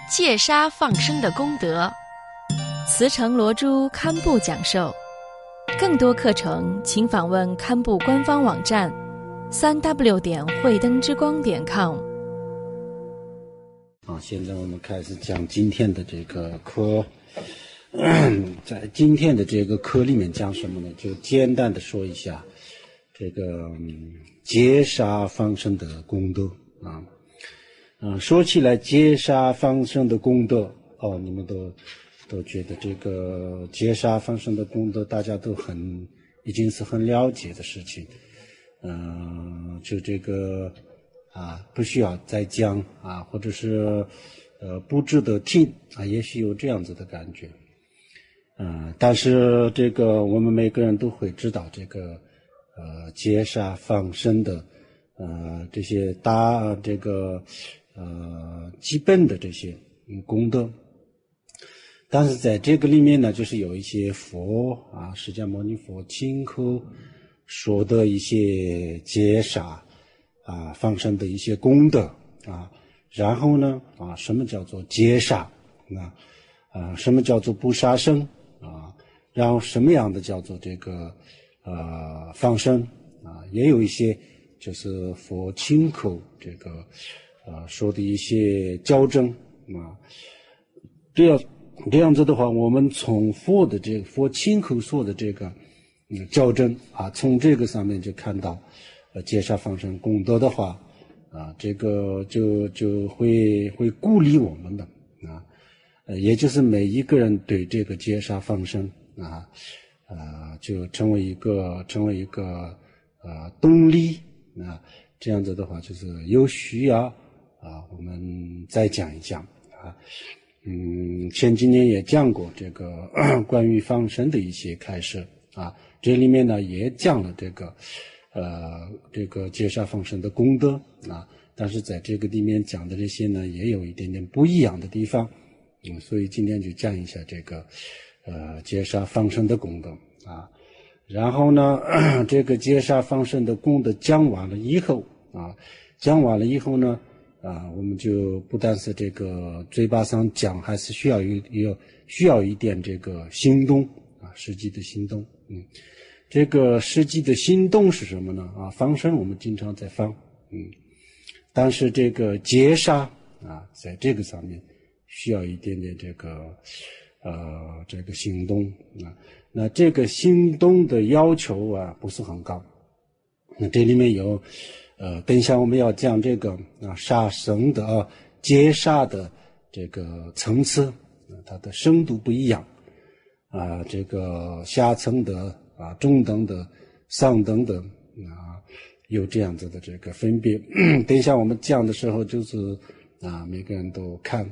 戒杀放生的功德。慈诚罗珠堪布讲授。更多课程请访问堪布官方网站3w 慧灯之光.com。 现在我们开始讲今天的这个课。在今天的这个课里面讲什么呢？就简单的说一下这个戒杀放生的功德说起来戒杀放生的功德你们都觉得这个戒杀放生的功德大家都已经是很了解的事情。就这个不需要再讲或者是不值得听也许有这样子的感觉。但是这个我们每个人都会知道这个戒杀放生的这些基本的这些功德。但是在这个里面呢，就是有一些佛释迦牟尼佛亲口说的一些戒杀放生的一些功德然后呢什么叫做戒杀什么叫做不杀生然后什么样的叫做这个放生也有一些就是佛亲口这个说的一些校正这样子的话，我们从佛亲口说的这个校正从这个上面就看到戒杀放生功德的话这个就会鼓励我们的也就是每一个人对这个戒杀放生就成为一个动力这样子的话就是有需要我们再讲一讲前几年也讲过这个关于放生的一些开示这里面呢也讲了这个戒杀放生的功德但是在这个里面讲的这些呢也有一点点不一样的地方所以今天就讲一下这个戒杀放生的功德然后呢这个戒杀放生的功德讲完了以后呢我们就不但是这个嘴巴上讲，还是需要一点这个行动实际的行动这个实际的行动是什么呢放生我们经常在放但是这个戒杀在这个上面需要一点点这个行动那这个行动的要求不是很高那这里面有等一下我们要讲这个杀生的戒杀的这个层次它的深度不一样这个下层的中等的上等的有这样子的这个分别等一下我们讲的时候就是每个人都看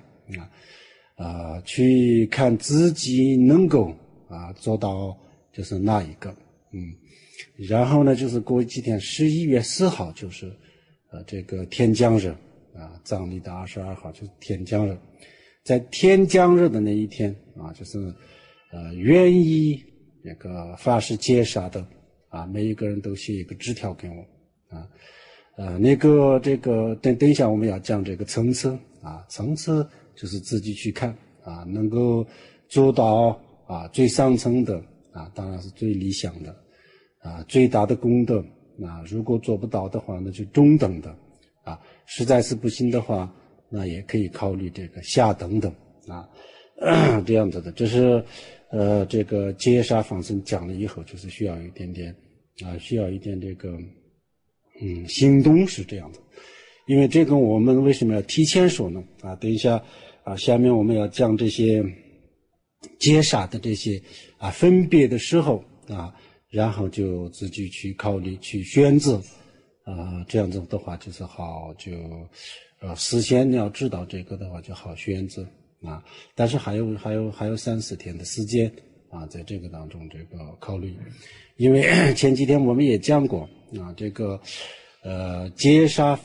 去看自己能够做到就是哪一个然后呢就是过几天11月4号就是这个天降日藏历的22号就是天降日在天降日的那一天就是愿意那个发誓戒杀的每一个人都写一个纸条给我那个这个等一下我们要讲这个层次层次就是自己去看能够做到最上层的当然是最理想的最大的功德如果做不到的话那就中等的实在是不行的话那也可以考虑这个下等的这样子的这是这个戒杀放生讲了以后就是需要一点这个行动是这样的因为这个我们为什么要提前说呢等一下下面我们要讲这些戒杀的这些分别的时候然后就自己去考虑去选择这样子的话就是好就事先要知道这个的话就好选择但是还有3-4天的时间在这个当中这个考虑因为前几天我们也讲过这个戒杀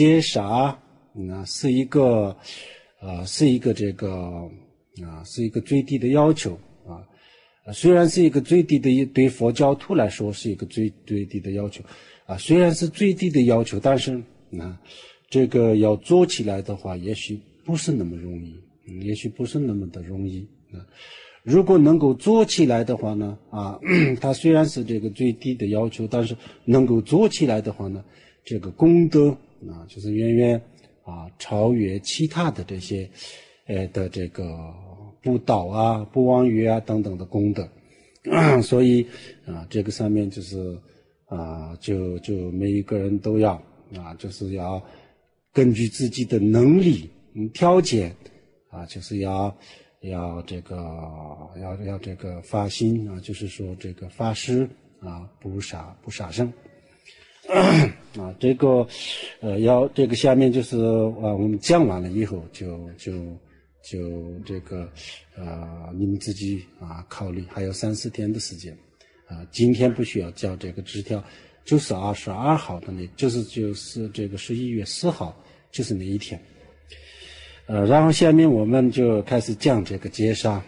是一个这个是一个最低的要求虽然是一个最低的对佛教徒来说是一个最低的要求虽然是最低的要求但是这个要做起来的话也许不是那么容易也许不是那么的容易啊。如果能够做起来的话呢，它虽然是这个最低的要求，但是能够做起来的话呢，这个功德就是远远超越其他的这些的这个布道啊、布望月啊等等的功德。所以这个上面就是就每一个人都要就是要根据自己的能力条件就是要这个发心就是说这个发誓不杀生这个这个下面就是我们讲完了以后就这个你们自己考虑，还有3-4天的时间今天不需要交这个支条，就是22号的就是这个11月4号就是那一天。然后下面我们就开始讲这个劫杀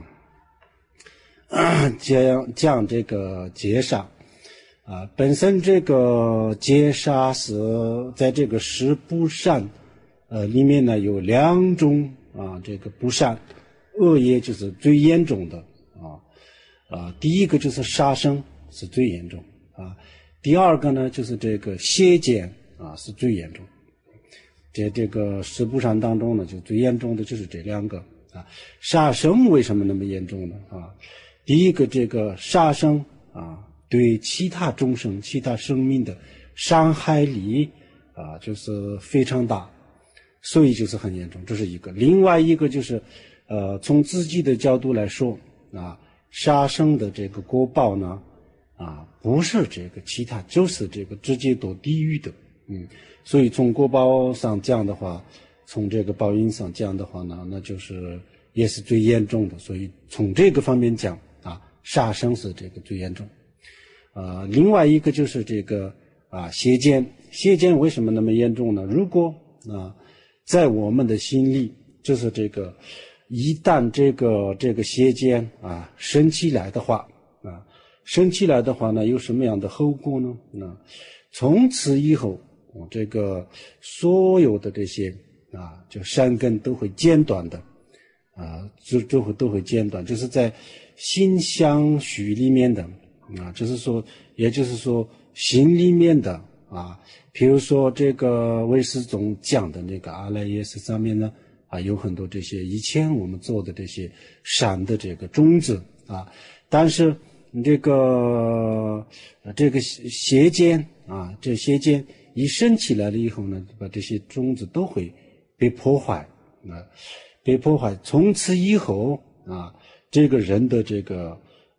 讲这个劫杀本身这个劫杀是在这个十不善里面呢有2种这个不善恶业就是最严重的第一个就是杀生是最严重第二个呢就是这个邪见是最严重。这个十不善当中呢，就最严重的就是这2个杀生为什么那么严重呢第一个这个杀生对其他众生、其他生命的伤害力就是非常大，所以就是很严重，这是一个。另外一个就是从自己的角度来说杀生的这个果报呢不是这个其他，就是这个直接堕地狱的所以从果报上讲的话，从这个报应上讲的话呢，那就是也是最严重的。所以从这个方面讲杀生是这个最严重。另外一个就是这个邪见。邪见为什么那么严重呢？如果在我们的心里，就是这个一旦这个邪见生起来的话呢，有什么样的后果呢？从此以后这个所有的这些就善根都会间断的都会间断，就是在心相续里面的也就是说心里面的比如说这个唯识宗讲的那个阿赖耶识上面呢有很多这些以前我们做的这些善的这个种子但是这个邪见这邪见一生起来了以后呢，把这些种子都会被破坏从此以后这个人的这个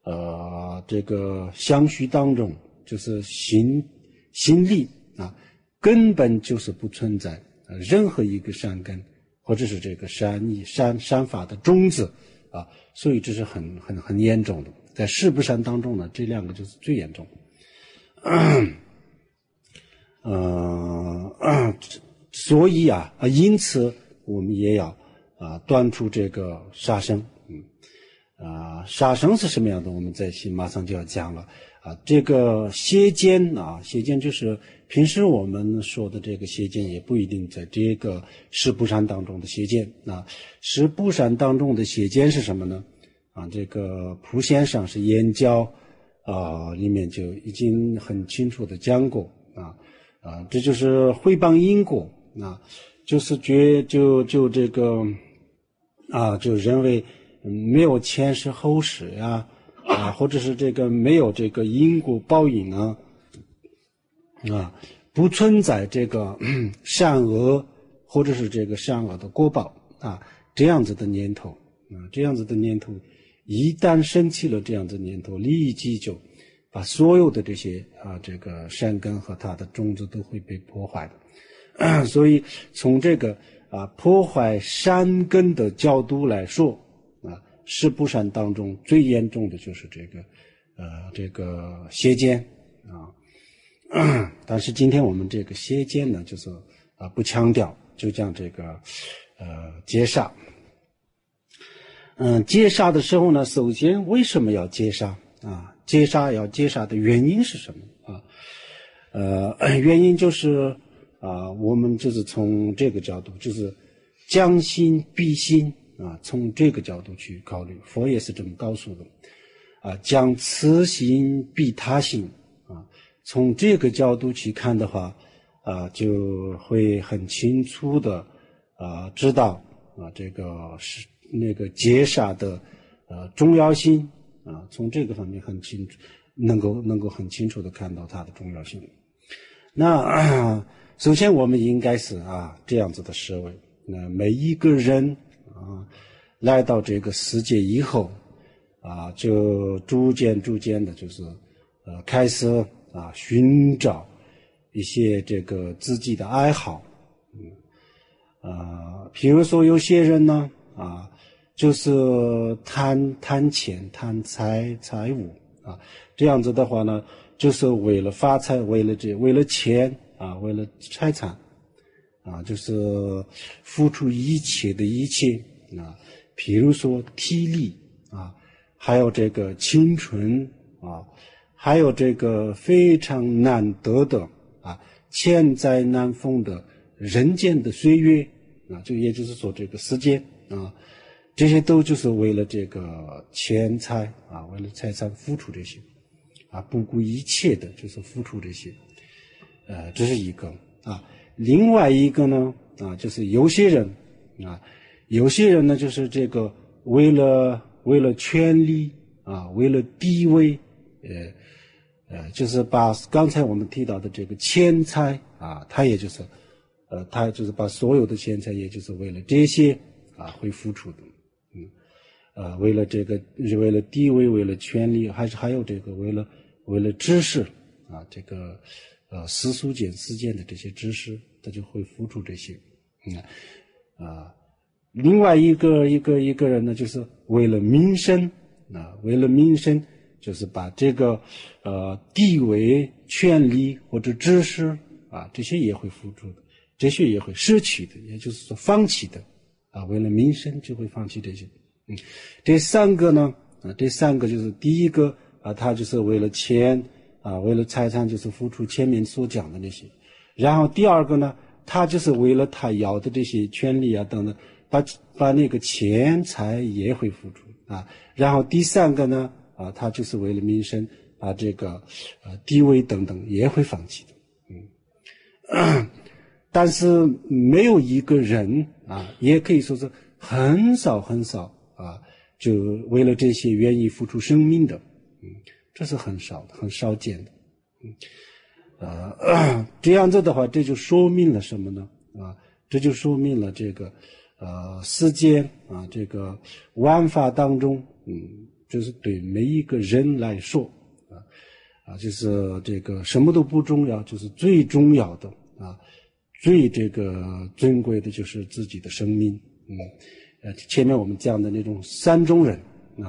相续当中，就是心里根本就是不存在任何一个善根或者是这个善意善法的种子所以这是很严重的。在十不善当中呢，这2个就是最严重。所以因此我们也要断除这个杀生。杀生是什么样的？我们在马上就要讲了这个邪见邪见就是平时我们说的这个邪见，也不一定在这个十不善当中的邪见十不善当中的邪见是什么呢？这个普贤上是言教里面就已经很清楚的讲过这就是毁谤因果就是就这个就认为没有前世后世或者是这个没有这个因果报应不存在这个善恶或者是这个善恶的果报这样子的念头这样子的念头一旦生起了这样子的念头，立即就把所有的这些这个善根和它的种子都会被破坏的所以从这个破坏善根的角度来说十不善当中最严重的就是这个邪见但是今天我们这个邪见呢，就是不强调，就讲这个劫杀。劫杀的时候呢，首先为什么要劫杀劫杀的原因是什么原因就是我们就是从这个角度，就是将心比心从这个角度去考虑，佛也是这么告诉的将此心比他心从这个角度去看的话就会很清楚的知道这个是那个劫杀的重要性从这个方面很清楚，能够很清楚的看到它的重要性。那首先我们应该是这样子的思维，那每一个人来到这个世界以后就逐渐的就是开始寻找一些这个自己的爱好比如说有些人呢就是贪钱贪财物这样子的话呢就是为了发财，为了钱为了财产就是付出一切比如说体力还有这个青春还有这个非常难得的千载难逢的人间的岁月这也就是说这个时间这些都就是为了这个钱财为了财产付出这些不顾一切的就是付出这些这是一个另外一个呢就是有些人呢就是这个为了权力为了地位就是把刚才我们提到的这个钱财他也就是他就是把所有的钱财也就是为了这些会付出的为了这个为了地位为了权力还有这个为了知识这个世俗间世间的这些知识他就会付出这些另外一个人呢就是为了民生就是把这个地位权力或者知识这些也会付出的，这些也会舍弃的，也就是说放弃的为了民生就会放弃这些这三个呢这三个就是第一个他就是为了钱为了财产就是付出前面所讲的那些，然后第二个呢他就是为了他要的这些权利等等把那个钱财也会付出然后第三个呢他就是为了民生把这个地位等等也会放弃的但是没有一个人也可以说是很少就为了这些愿意付出生命的这是很少的很少见的这样子的话这就说明了什么呢这就说明了这个世间这个万法当中就是对每一个人来说就是这个什么都不重要，就是最重要的最这个尊贵的就是自己的生命前面我们讲的那种三种人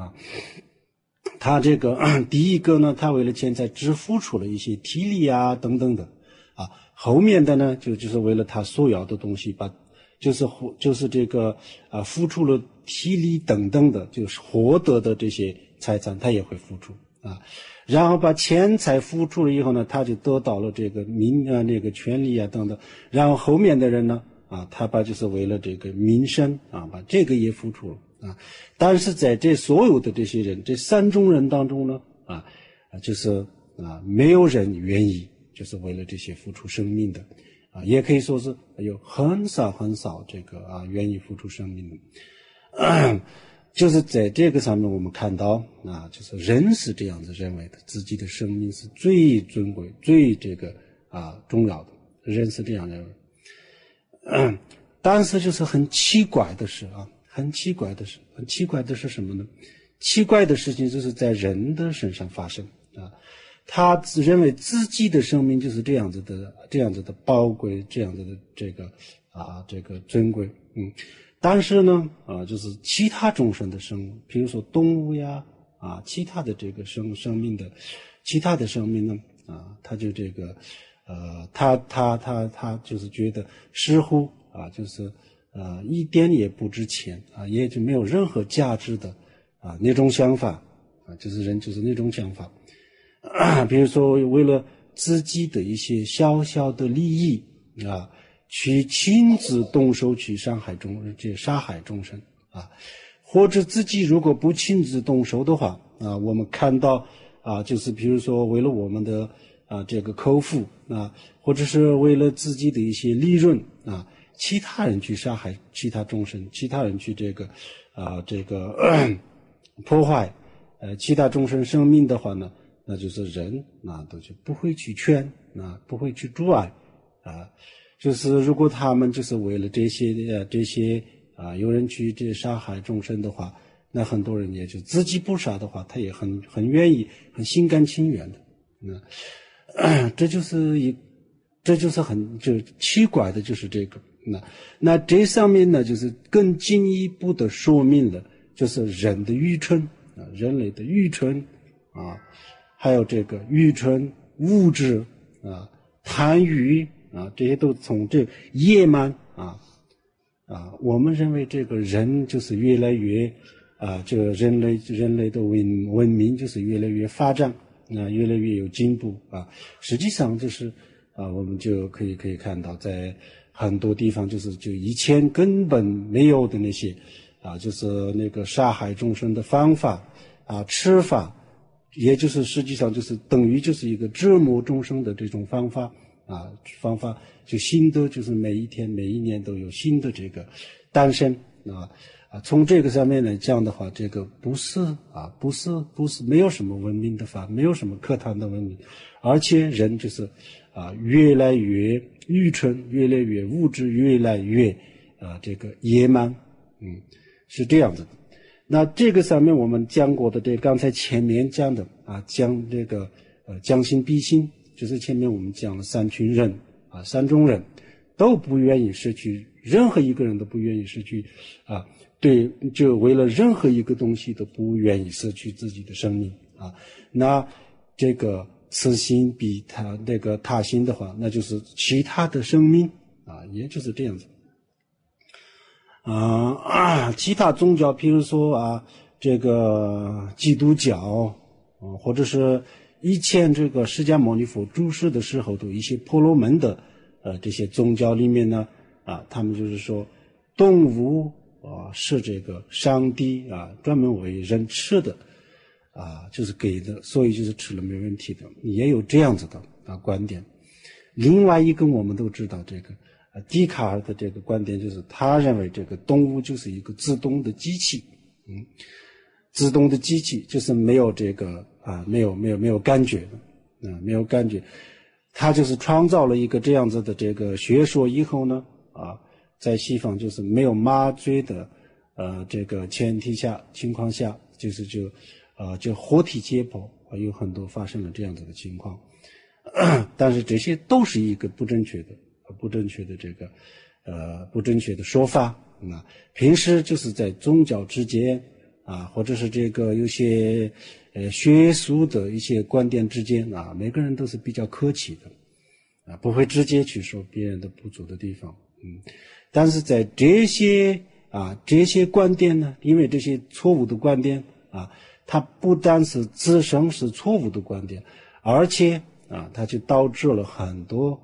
他这个第一个呢他为了钱财只付出了一些体力等等的后面的呢就是为了他所要的东西就是这个付出了体力等等的就是获得的这些财产他也会付出然后把钱财付出了以后呢他就得到了这个那个权利等等，然后后面的人呢他就是为了这个民生把这个也付出了但是在这所有的这些人这三种人当中呢就是没有人愿意就是为了这些付出生命的也可以说是有很少这个愿意付出生命的就是在这个上面我们看到就是人是这样子认为的，自己的生命是最尊贵最这个重要的，人是这样认为但是就是很奇怪的是很奇怪的是什么呢？奇怪的事情就是在人的身上发生他认为自己的生命就是这样子的宝贵，这样子的这个尊贵但是呢就是其他众生的生物，比如说动物呀其他的这个生命的其他的生命呢他就这个他就是觉得似乎就是一点也不值钱也就没有任何价值的那种想法就是人就是那种想法比如说为了自己的一些小小的利益去亲自动手去杀害众生啊，或者自己如果不亲自动手的话啊，我们看到啊，就是比如说为了我们的这个口腹啊，或者是为了自己的一些利润啊，其他人去杀害其他众生，其他人去破坏其他众生生命的话呢，那就是人都就不会去劝不会去阻碍就是如果他们就是为了这些有人去杀害众生的话，那很多人也就自己不杀的话，他也很愿意，很心甘情愿的。这就是很奇怪的，就是这个。那这上面呢，就是更进一步的说明了，就是人的愚蠢人类的愚蠢还有这个愚蠢、物质贪欲这些都从这野蛮我们认为这个人就是越来越这个人类的文明就是越来越发展越来越有进步实际上就是我们就可以看到，在很多地方就以前根本没有的那些就是那个杀害众生的方法吃法，也就是实际上就是等于就是一个折磨众生的这种方法就新的就是每一天每一年都有新的这个诞生从这个上面来讲的话，这个不是没有什么文明的法，没有什么可谈的文明，而且人就是越来越愚蠢，越来越物质，越来越这个野蛮是这样子的。那这个上面我们讲过的刚才前面讲的讲这个将心比心，就是前面我们讲了三群人三种人都不愿意失去，任何一个人都不愿意失去对，就为了任何一个东西都不愿意失去自己的生命那这个此心比他那个他心的话，那就是其他的生命也就是这样子其他宗教譬如说这个基督教或者是以前这个释迦牟尼佛住世的时候的一些婆罗门的这些宗教里面呢他们就是说动物是这个上帝专门为人吃的就是给的，所以就是吃了没问题的，也有这样子的观点。另外一个我们都知道这个笛卡尔的这个观点，就是他认为这个动物就是一个自动的机器自动的机器就是没有这个没有感觉的没有感觉。他就是创造了一个这样子的这个学说以后呢在西方就是没有麻醉的这个情况下就活体解剖有很多发生了这样子的情况但是这些都是一个不正确的这个不正确的说法平时就是在宗教之间或者是这个有些学术的一些观点之间每个人都是比较客气的不会直接去说别人的不足的地方但是在这些观点呢，因为这些错误的观点它不但是自身是错误的观点，而且它就导致了很多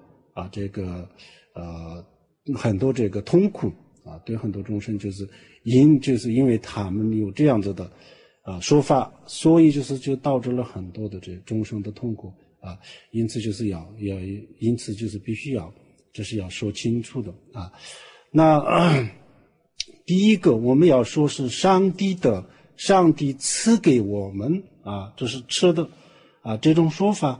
很多这个痛苦对很多众生就是因为他们有这样子的说法，所以就导致了很多的这众生的痛苦因此就是因此就是必须这是要说清楚的那第一个我们要说是上帝赐给我们这是吃的这种说法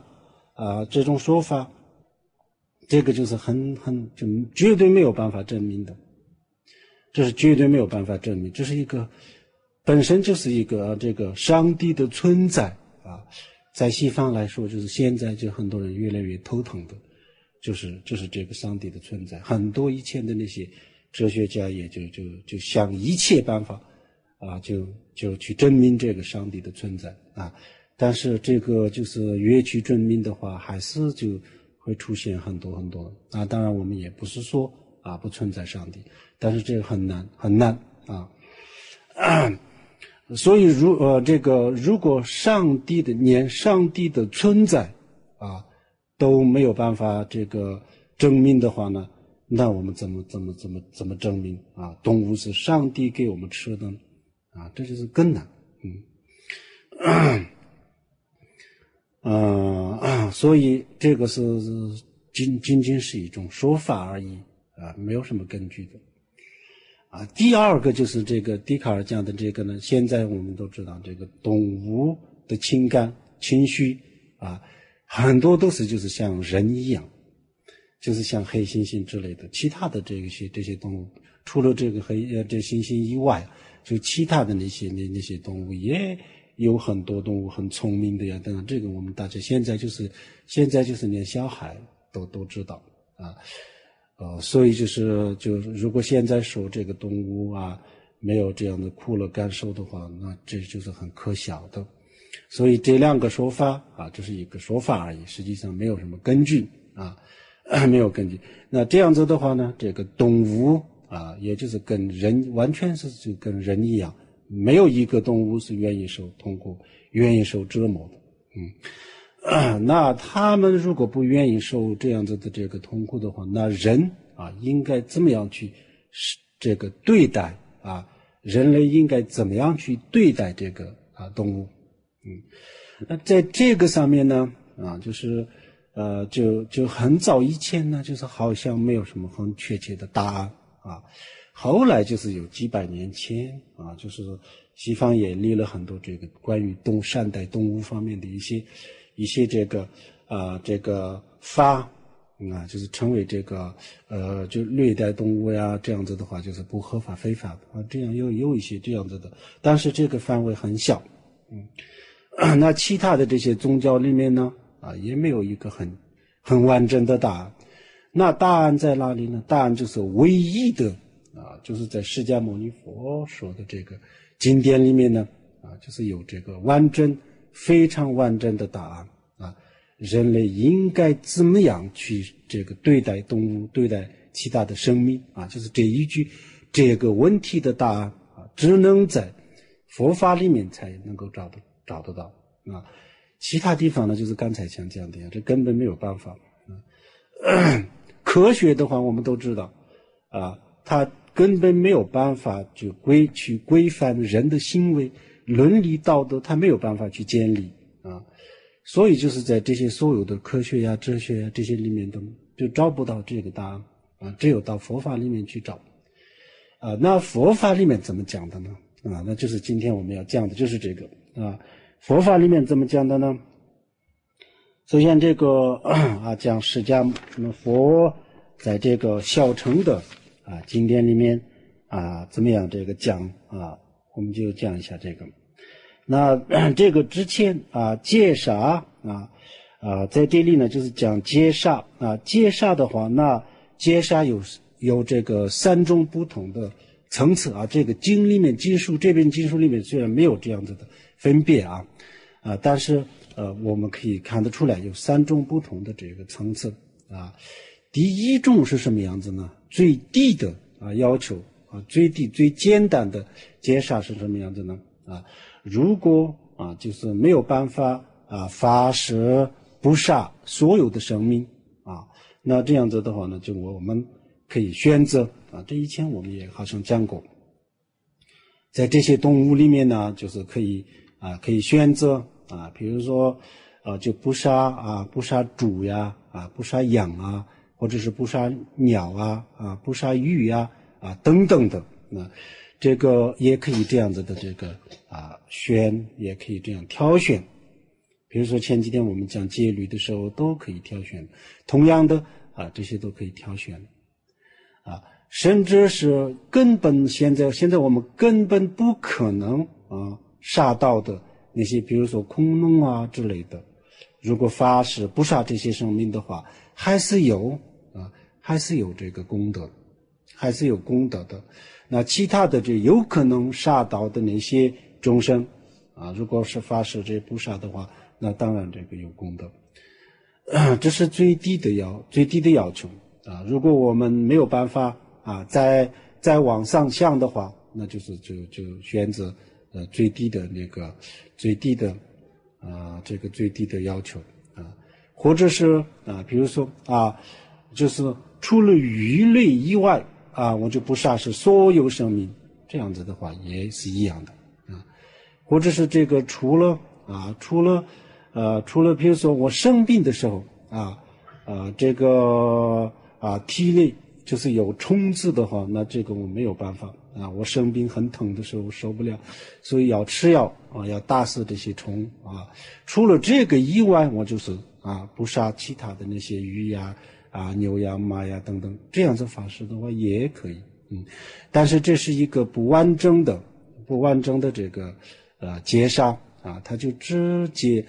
这个就是就绝对没有办法证明的，这是绝对没有办法证明，这是一个本身就是一个这个上帝的存在在西方来说，就是现在就很多人越来越头疼的就是这个上帝的存在。很多以前的那些哲学家也就想一切办法就去证明这个上帝的存在但是这个就是越去证明的话，还是就会出现很多当然我们也不是说不存在上帝，但是这个很难所以如果连上帝的存在都没有办法这个证明的话呢， 那我们怎么证明啊？动物是上帝给我们吃的呢？啊，这就是更难。所以这个是仅仅是一种说法而已啊，没有什么根据的。第二个就是这个笛卡尔讲的这个呢，现在我们都知道，这个动物的情感情绪啊，很多都是就是像人一样，就是像黑猩猩之类的，其他的这些动物，除了这个这猩猩以外，就其他的那些动物也有很多动物很聪明的呀，等等，这个我们大家现在就是连小孩都知道啊。所以就如果现在说这个动物啊没有这样的快乐感受的话，那这就是很可笑的。所以这两个说法啊，这是一个说法而已，实际上没有什么根据啊，没有根据。那这样子的话呢，这个动物啊，也就是跟人完全是就跟人一样，没有一个动物是愿意受痛苦、愿意受折磨的。那他们如果不愿意受这样子的这个痛苦的话，那人啊应该怎么样去这个对待啊？人类应该怎么样去对待这个动物？那在这个上面呢就是就很早以前呢，就是好像没有什么很确切的答案啊。后来就是有几百年前啊，就是西方也立了很多这个关于善待动物方面的一些这个法就是成为这个就虐待动物呀，这样子的话就是不合法非法的这样有一些这样子的，但是这个范围很小。那其他的这些宗教里面呢也没有一个很完整的答案。那答案在哪里呢？答案就是唯一的就是在释迦牟尼佛说的这个经典里面呢就是有这个非常完整的答案人类应该怎么样去这个对待动物、对待其他的生命就是这一句这个问题的答案只能在佛法里面才能够找得到其他地方呢，就是刚才像这样的这根本没有办法科学的话，我们都知道它根本没有办法去规范人的行为，伦理道德它没有办法去建立所以就是在这些所有的科学呀、哲学呀这些里面就找不到这个答案只有到佛法里面去找那佛法里面怎么讲的呢那就是今天我们要讲的就是这个佛法里面怎么讲的呢？首先这个讲释迦佛在这个小乘的经典里面怎么样这个讲我们就讲一下这个。那这个之前戒杀在这里呢就是讲戒杀戒杀的话，那戒杀有这个3种不同的层次这个经里面这边经书里面虽然没有这样子的分别但是我们可以看得出来有3种不同的这个层次第一种是什么样子呢？最低的要求最低最简单的戒杀是什么样子呢？如果就是没有办法发誓不杀所有的生命那这样子的话呢，就我们可以选择这以前我们也好像讲过，在这些动物里面呢，就是可以选择比如说就不杀猪呀不杀羊或者是不杀鸟不杀鱼等等的这个也可以这样子的这个选，也可以这样挑选。比如说前几天我们讲戒律的时候都可以挑选，同样的这些都可以挑选甚至是根本现在我们根本不可能杀到的那些，比如说恐龙之类的，如果发誓不杀这些生命的话，还是有这个功德，还是有功德的。那其他的这有可能杀到的那些众生如果是发誓这不杀的话，那当然这个有功德。这是最低的要求如果我们没有办法再往上向的话，那就选择最低的这个最低的要求或者是比如说就是除了鱼类以外啊，我就不杀死所有生命，这样子的话也是一样的啊。或者是这个除了比如说我生病的时候这个体内就是有虫子的话，那这个我没有办法啊。我生病很疼的时候受不了，所以要吃药要打死这些虫啊。除了这个以外，我就是不杀其他的那些鱼呀牛呀马呀等等，这样子方式的话也可以。但是这是一个不完整的这个截杀它就只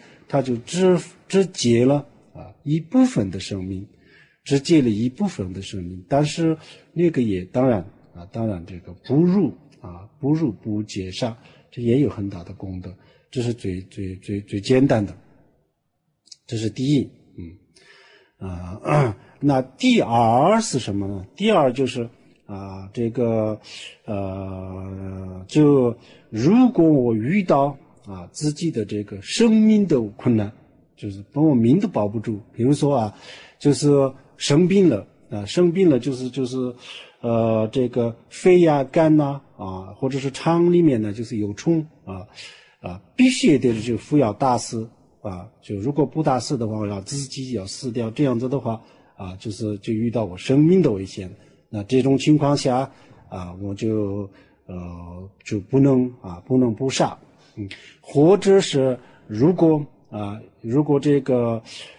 截了一部分的生命，只截了一部分的生命，但是那个也当然这个不入不截杀，这也有很大的功德，这是最简单的，这是第一。那第二是什么呢？第二就是就如果我遇到自己的这个生命的困难，就是把我命都保不住，比如说就是生病了就是这个肺呀肝或者是肠里面呢就是有虫必须得就服药打死就如果不打死的话，我要自己要死掉，这样子的话就遇到我生命的危险。那这种情况下我就不能不杀。或者是如果这个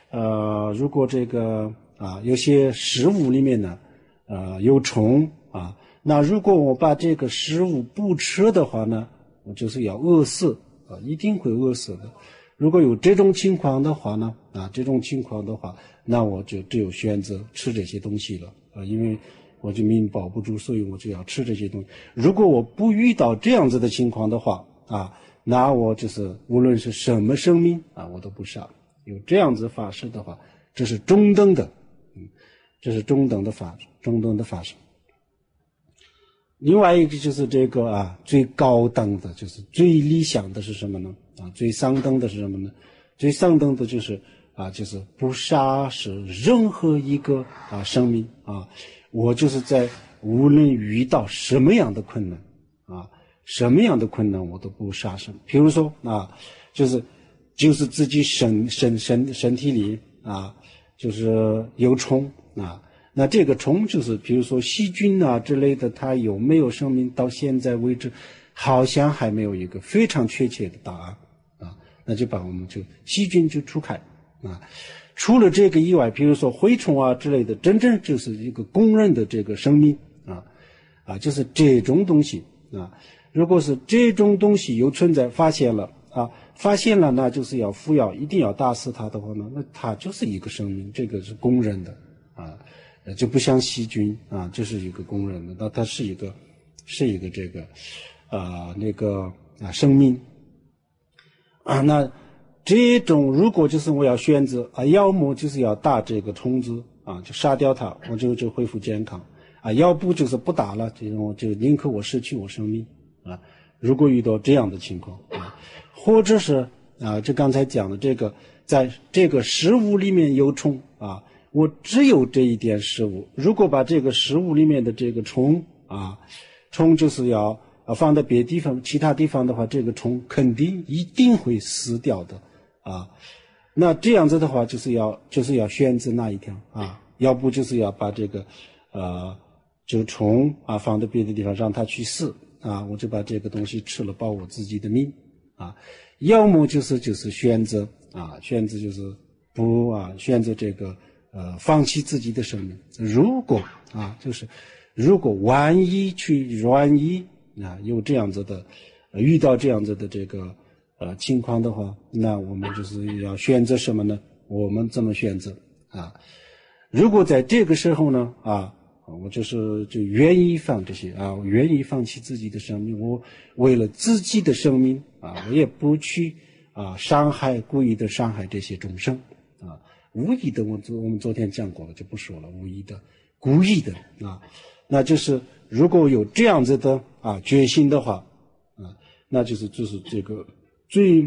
有些食物里面呢有虫那如果我把这个食物不吃的话呢，我就是要饿死一定会饿死的。如果有这种情况的话呢那我就只有选择吃这些东西了因为我就命保不住，所以我就要吃这些东西。如果我不遇到这样子的情况的话那我就是无论是什么生命我都不杀。有这样子法师的话，这是中等的这是中等的法师。另外一个就是这个最高等的，就是最理想的是什么呢最上等的是什么呢？最上等的就是就是不杀死任何一个生命我就是在无论遇到什么样的困难什么样的困难我都不杀生。比如说就是自己身体里就是有虫那这个虫就是比如说细菌之类的，它有没有生命，到现在为止好像还没有一个非常确切的答案那就把我们细菌就除开除了这个以外，比如说蛔虫之类的，真正就是一个公认的这个生命就是这种东西如果是这种东西有存在，发现了那就是要服药，一定要打死它的话呢，那它就是一个生命，这个是公认的就不像细菌这是一个公认的，那它是一个这个生命那这种如果就是我要选择要么就是要打这个虫子就杀掉它，我就恢复健康要不就是不打了，这种就宁可我失去我生命如果遇到这样的情况或者是这刚才讲的这个，在这个食物里面有虫我只有这一点食物，如果把这个食物里面的这个虫就是要放在别地方，其他地方的话，这个虫肯定一定会死掉的那这样子的话，就是要选择那一条要不就是要把这个这个虫放在别的地方让它去死我就把这个东西吃了，保我自己的命要么就是选择就是不选择这个放弃自己的生命。如果就是如果万一有这样子的遇到这样子的这个情况的话，那我们就是要选择什么呢？我们怎么选择如果在这个时候呢我就愿意放这些愿意放弃自己的生命，我为了自己的生命我也不去故意的伤害这些众生无意的我们昨天讲过了，就不说了。无意的故意的那就是如果有这样子的决心的话那就是这个最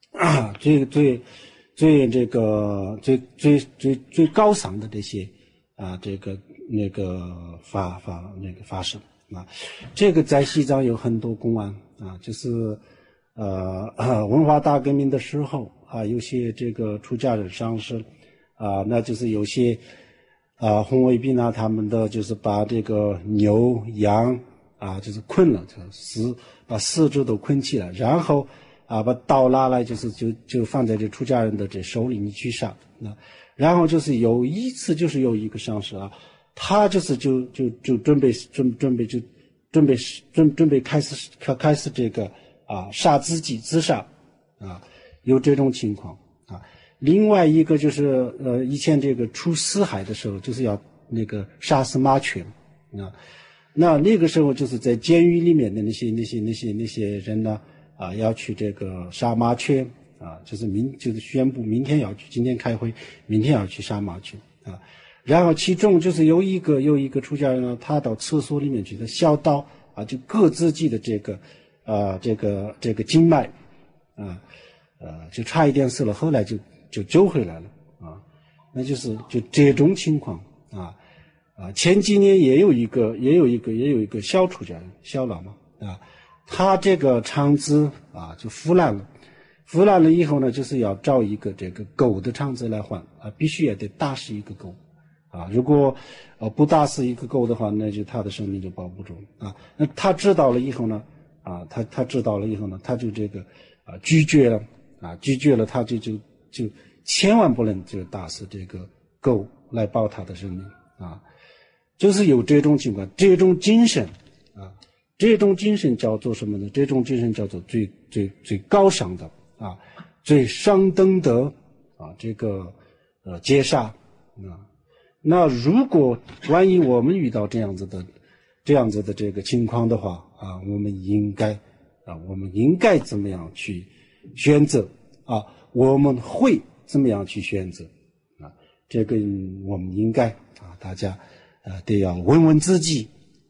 高尚的这些这个发生啊。这个在西藏有很多公案啊，就是文化大革命的时候啊，有些这个出家人上师啊，那就是有些红卫兵啊，他们的就是把这个牛羊啊，就是困了，把四肢都捆起来，然后把刀拿来，就放在这出家人的这手里，你去杀。然后就是有一次，就是有一个上师啊，他就是就准备开始这个杀自己自杀啊，有这种情况啊。另外一个就是以前这个出死海的时候，就是要那个杀死麻雀啊。那个时候就是在监狱里面的那些人呢要去这个杀麻雀啊，就是宣布明天要去，今天开会，明天要去杀麻雀啊。然后其中就是有一个出家人呢，他到厕所里面去，他小刀啊就割自己的这个经脉就差一点死了，后来就救回来了啊。那就这种情况前几年也有一个小出家人，小喇嘛他这个肠子就腐烂了以后呢，就是要找一个这个狗的肠子来换必须也得打死一个狗如果不打死一个狗的话，那就他的生命就保不住那他知道了以后呢他知道了以后呢，他就这个拒绝了他就千万不能就打死这个狗来保他的生命就是有这种情况，这种精神叫做什么呢？这种精神叫做最高尚的最上等的这个劫杀那如果万一我们遇到这样子的这个情况的话我们应该怎么样去选择我们会怎么样去选择这个我们应该大家得要问问自己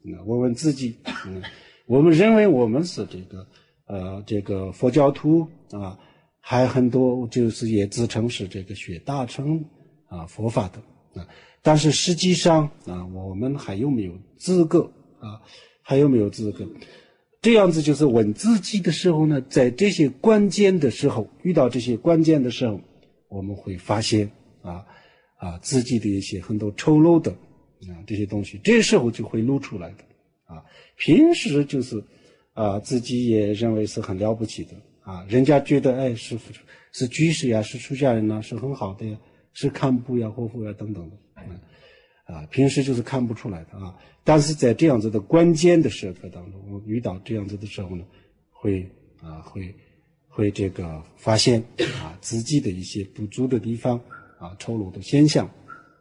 我们认为我们是这个佛教徒还很多就是也自称是这个学大乘佛法的但是实际上我们还有没有资格这样子就是问自己的时候呢，在这些关键的时候，遇到这些关键的时候，我们会发现自己的一些很多丑陋的这些东西，这时候就会露出来的平时就是自己也认为是很了不起的人家觉得是居士呀，是出家人呐，是很好的呀，是堪布呀、活佛呀等等的平时就是看不出来的但是在这样子的关键的时刻当中，我遇到这样子的时候呢，会这个发现自己的一些不足的地方丑陋的现象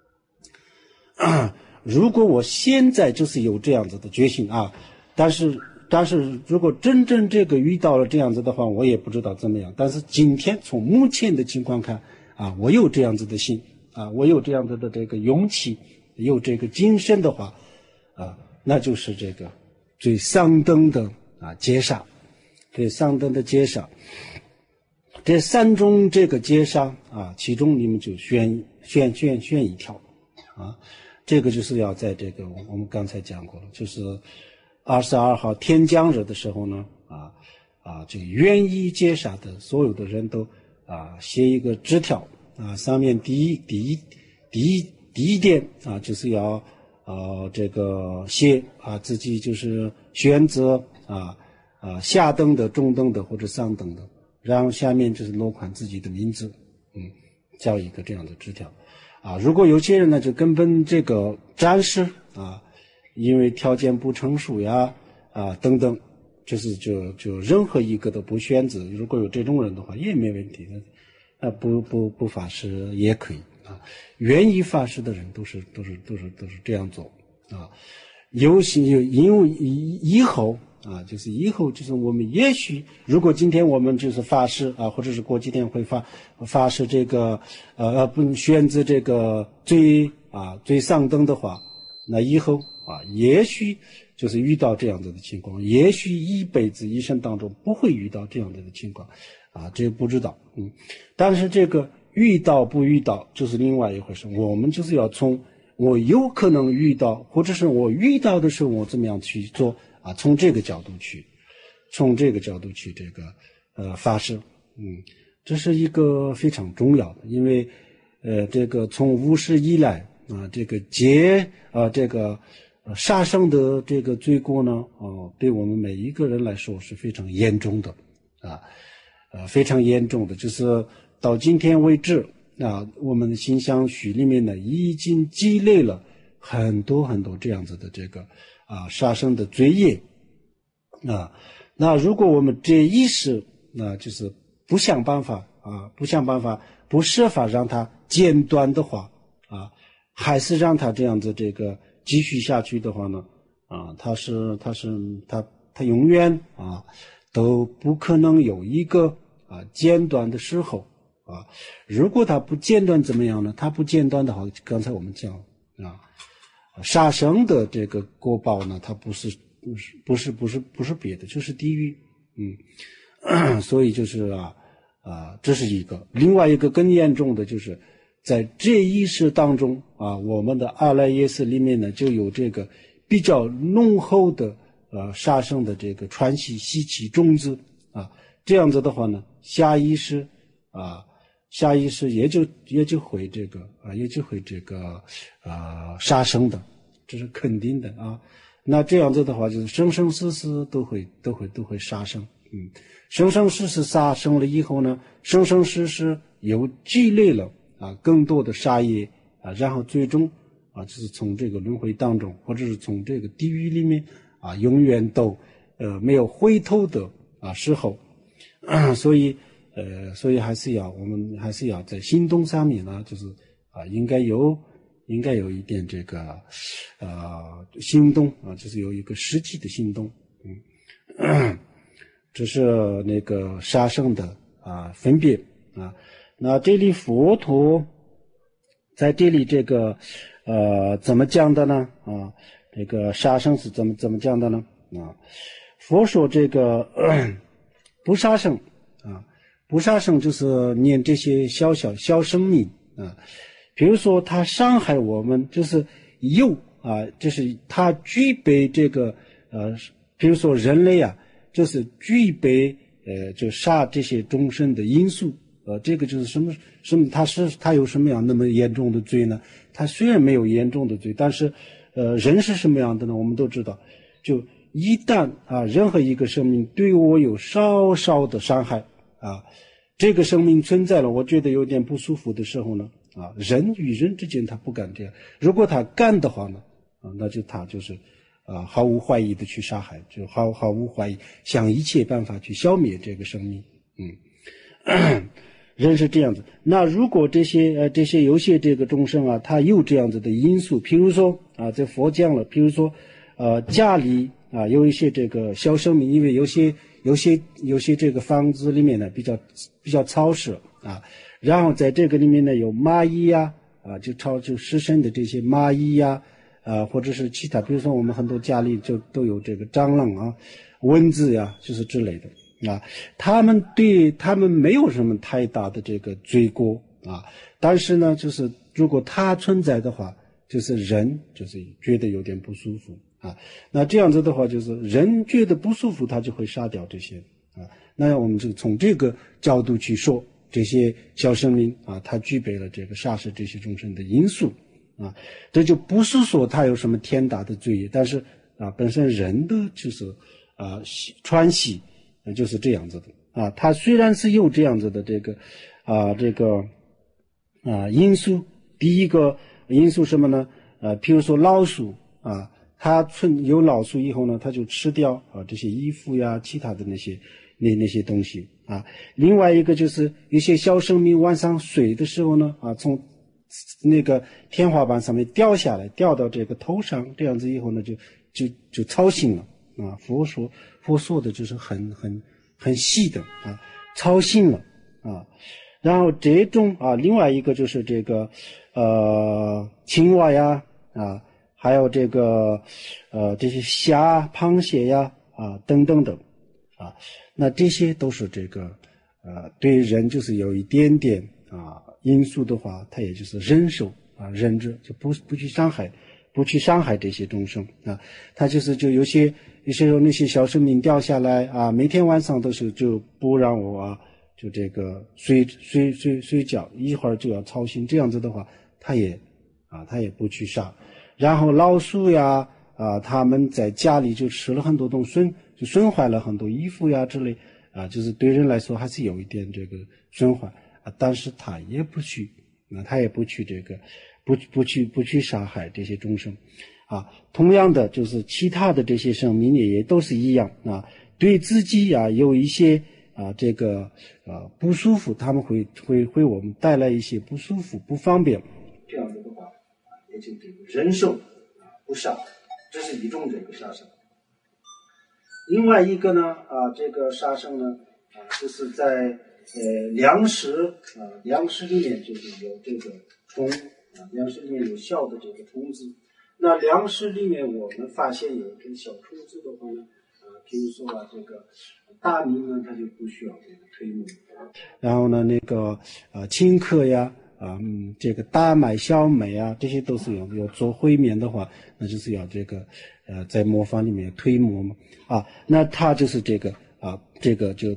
如果我现在就是有这样子的决心但是如果真正这个遇到了这样子的话，我也不知道怎么样。但是今天从目前的情况看我有这样子的心我有这样子的这个勇气，有这个精神的话那就是这个最上等的劫杀，最上等的劫杀。这三种这个劫杀其中你们就选一条这个就是要在这个我们刚才讲过了，就是22号天降日的时候呢这个愿意劫杀的所有的人都写一个纸条上面第一点就是要这个写自己就是选择下等的、中等的或者上等的，然后下面就是落款自己的名字交一个这样的纸条如果有些人呢就根本这个暂时因为条件不成熟呀等等，就是就任何一个都不选择，如果有这种人的话也没问题不发誓也可以愿意发誓的人都是这样做因为以后就是以后就是我们也许如果今天我们就是发誓或者是过几天会发誓这个不选择这个最上等的话，那以后也许就是遇到这样子的情况，也许一辈子一生当中不会遇到这样子的情况这不知道但是这个遇到不遇到就是另外一回事，我们就是要从我有可能遇到，或者是我遇到的时候，我怎么样去做啊？从这个角度去这个发射，这是一个非常重要的，因为这个从无始以来啊，这个杀生的这个罪过呢，对我们每一个人来说是非常严重的啊，非常严重的，就是到今天为止啊，我们的心相许里面呢，已经积累了很多很多这样子的这个杀生的罪业啊。那如果我们这一时就是不想办法，不设法让它间断的话啊，还是让它这样子这个继续下去的话呢，它永远都不可能有一个间断的时候啊。如果它不间断怎么样呢？它不间断的话，刚才我们讲杀生的这个果报呢，它不是别的，就是地狱。所以就是这是一个。另外一个更严重的就是在这一世当中我们的阿赖耶识里面呢，就有这个比较浓厚的杀生的这个传习习气种子这样子的话呢，下意识也就会这个杀生的，这是肯定的那这样子的话，就是生生世世都会杀生。生生世世杀生了以后呢，生生世世又积累了更多的杀业然后最终就是从这个轮回当中，或者是从这个地狱里面永远都没有回头的时候所以我们还是要在行动上面呢，就是应该有一点这个行动就是有一个实际的行动。这是那个杀生的分别那这里佛陀在这里这个怎么讲的呢这个杀生是怎么讲的呢佛说这个不杀生不杀生就是念这些小生命比如说他伤害我们，就是就是他具备这个比如说人类就是具备就杀这些众生的因素这个就是什么他有什么样那么严重的罪呢？他虽然没有严重的罪，但是人是什么样的呢？我们都知道，就一旦任何一个生命对我有稍稍的伤害这个生命存在了，我觉得有点不舒服的时候呢人与人之间他不敢这样，如果他干的话呢那就他就是毫无怀疑的去杀害，就毫无怀疑，想一切办法去消灭这个生命。人是这样子。那如果这些有些这个众生他有这样子的因素，譬如说在佛讲了，譬如说家里有一些这个小生命，因为有些这个房子里面呢比较潮湿然后在这个里面呢有蚂蚁就湿身的这些蚂蚁或者是其他，比如说我们很多家里就都有这个蟑螂蚊子就是之类的他们没有什么太大的这个罪过但是呢，就是如果它存在的话，就是人就是觉得有点不舒服那这样子的话，就是人觉得不舒服，他就会杀掉这些那我们就从这个角度去说，这些小生命它具备了这个杀死这些众生的因素这就不是说他有什么天大的罪业，但是本身人的就是传习就是这样子的他虽然是有这样子的这个因素。第一个因素什么呢譬如说老鼠它有老鼠以后呢，它就吃掉这些衣服其他的那些东西另外一个就是一些小生命晚上睡的时候呢从那个天花板上面掉下来，掉到这个头上，这样子以后呢就吵醒了佛说的就是很细的吵醒了然后这种另外一个就是这个青蛙还有这个这些虾、螃蟹等等等那这些都是这个对人就是有一点点因素的话，它也就是忍受忍着，就不去伤害这些众生啊。他就有些时候那些小生命掉下来啊，每天晚上都是就不让我就这个睡觉，一会儿就要操心，这样子的话，他也不去杀。然后老鼠呀他们在家里就吃了很多东西，就损坏了很多衣服呀之类就是对人来说还是有一点这个损坏但是他也不去这个不去杀害这些众生同样的就是其他的这些生命也都是一样对自己有一些这个不舒服，他们会我们带来一些不舒服不方便，这样子的话也就这个忍受不杀，这是一种这个杀生。另外一个呢这个杀生呢就是在粮食里面就是有这个虫粮食里面有小的这个虫子。那粮食里面我们发现有这个小虫子的话呢比如说这个大米呢它就不需要这个推磨，然后呢那个青稞呀这个大麦小麦这些都是有做烩面的话，那就是要这个在磨坊里面推磨嘛那它就是这个这个就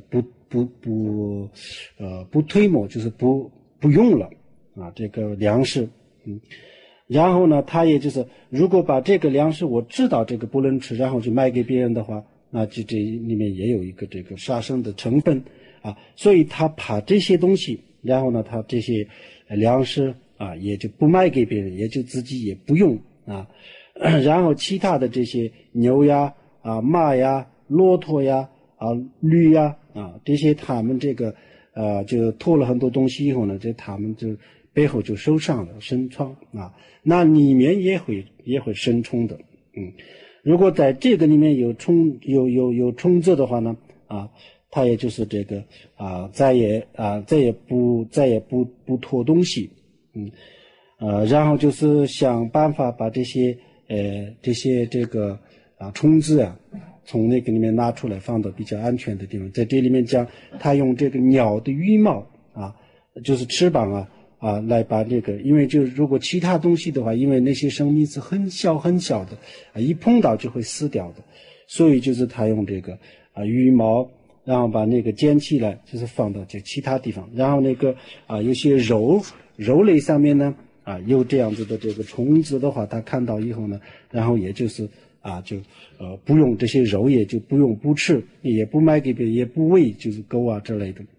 不推磨，就是不用了这个粮食然后呢他也就是如果把这个粮食我知道这个不能吃，然后就卖给别人的话，那这里面也有一个这个杀生的成分所以他把这些东西，然后呢他这些粮食也就不卖给别人，也就自己也不用然后其他的这些牛呀马呀骆驼呀驴呀这些他们这个就拖了很多东西以后呢，这他们就背后就受伤了，生疮那里面也会生虫的如果在这个里面有虫子的话呢它也就是这个再也不拖东西然后就是想办法把这些这个虫子从那个里面拿出来，放到比较安全的地方。在这里面讲他用这个鸟的羽毛就是翅膀来把这个，因为就如果其他东西的话，因为那些生命是很小很小的一碰到就会死掉的，所以就是他用这个羽毛，然后把那个捡起来，就是放到这其他地方，然后那个有些肉类上面呢有这样子的这个虫子的话，他看到以后呢，然后也就是就不用这些肉，也就不吃，也不卖给别人，也不喂就是狗之类的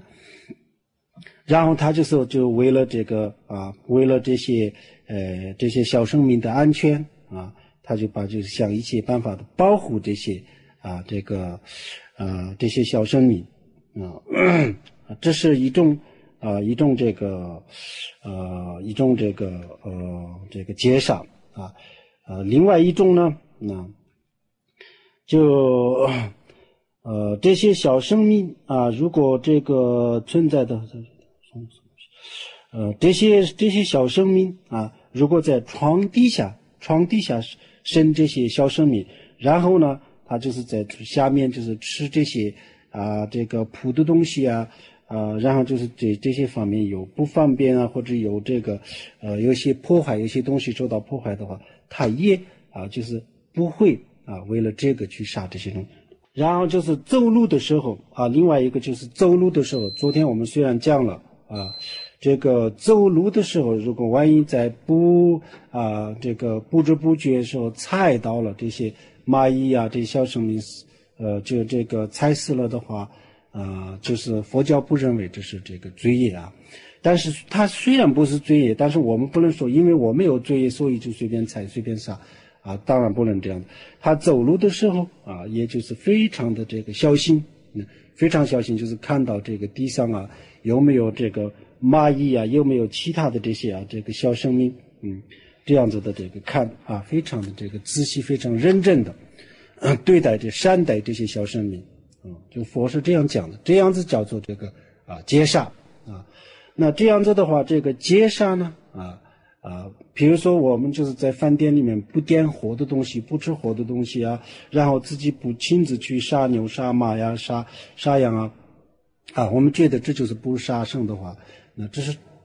然后他就为了这个为了这些小生命的安全他就想一切办法的保护这些这些小生命这是一种这个劫杀另外一种呢就这些小生命如果这个存在的这些小生命如果在床底下生这些小生命，然后呢它就是在下面就是吃这些这个铺的东西然后就是这些方面有不方便或者有这个有些破坏，有些东西受到破坏的话，它也就是不会为了这个去杀这些东西。然后就是走路的时候另外一个就是走路的时候，昨天我们虽然讲了这个走路的时候，如果万一在这个不知不觉的时候踩到了这些蚂蚁这些小生命就这个踩死了的话就是佛教不认为这是这个罪业但是它虽然不是罪业，但是我们不能说因为我没有罪业所以就随便踩随便杀当然不能这样。他走路的时候也就是非常的这个小心非常小心，就是看到这个地上有没有这个蚂蚁有没有其他的这些这个小生命这样子的这个看非常的这个仔细，非常认真的对待善待这些小生命就佛是这样讲的，这样子叫做这个劫杀那这样子的话，这个劫杀呢比如说我们就是在饭店里面不点活的东西，不吃活的东西然后自己不亲自去杀牛杀马杀羊我们觉得这就是不杀生的话，那这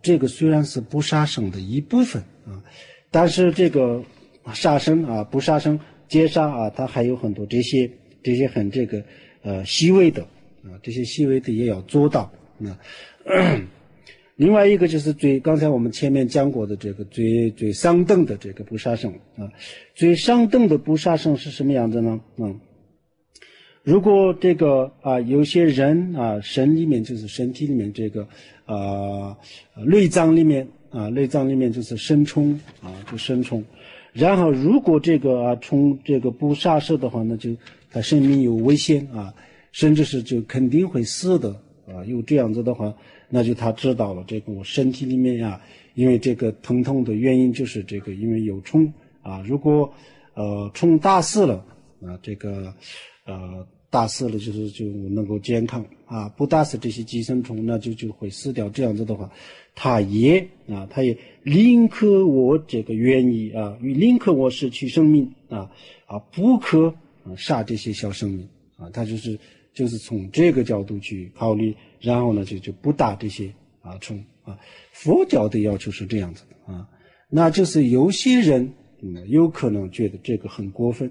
这个虽然是不杀生的一部分啊，但是这个杀生啊、不杀生、戒杀啊，它还有很多这些很这个细微的啊，这些细微的也要做到啊。另外一个就是刚才我们前面讲过的这个最上等的这个不杀生啊，最上等的不杀生是什么样子呢？如果这个有些人身里面就是身体里面这个内脏里面就是生虫就生虫，然后如果这个从这个不杀生的话呢，就他生命有危险甚至是就肯定会死的有这样子的话，那就他知道了这个我身体里面因为这个疼痛的原因就是这个因为有虫如果虫打死了这个打死了就能够健康不打死这些寄生虫那就会死掉，这样子的话他也宁可我这个愿意宁可我失去生命不可杀这些小生命他就是从这个角度去考虑，然后呢就不打这些虫佛教的要求是这样子的那就是有些人有可能觉得这个很过分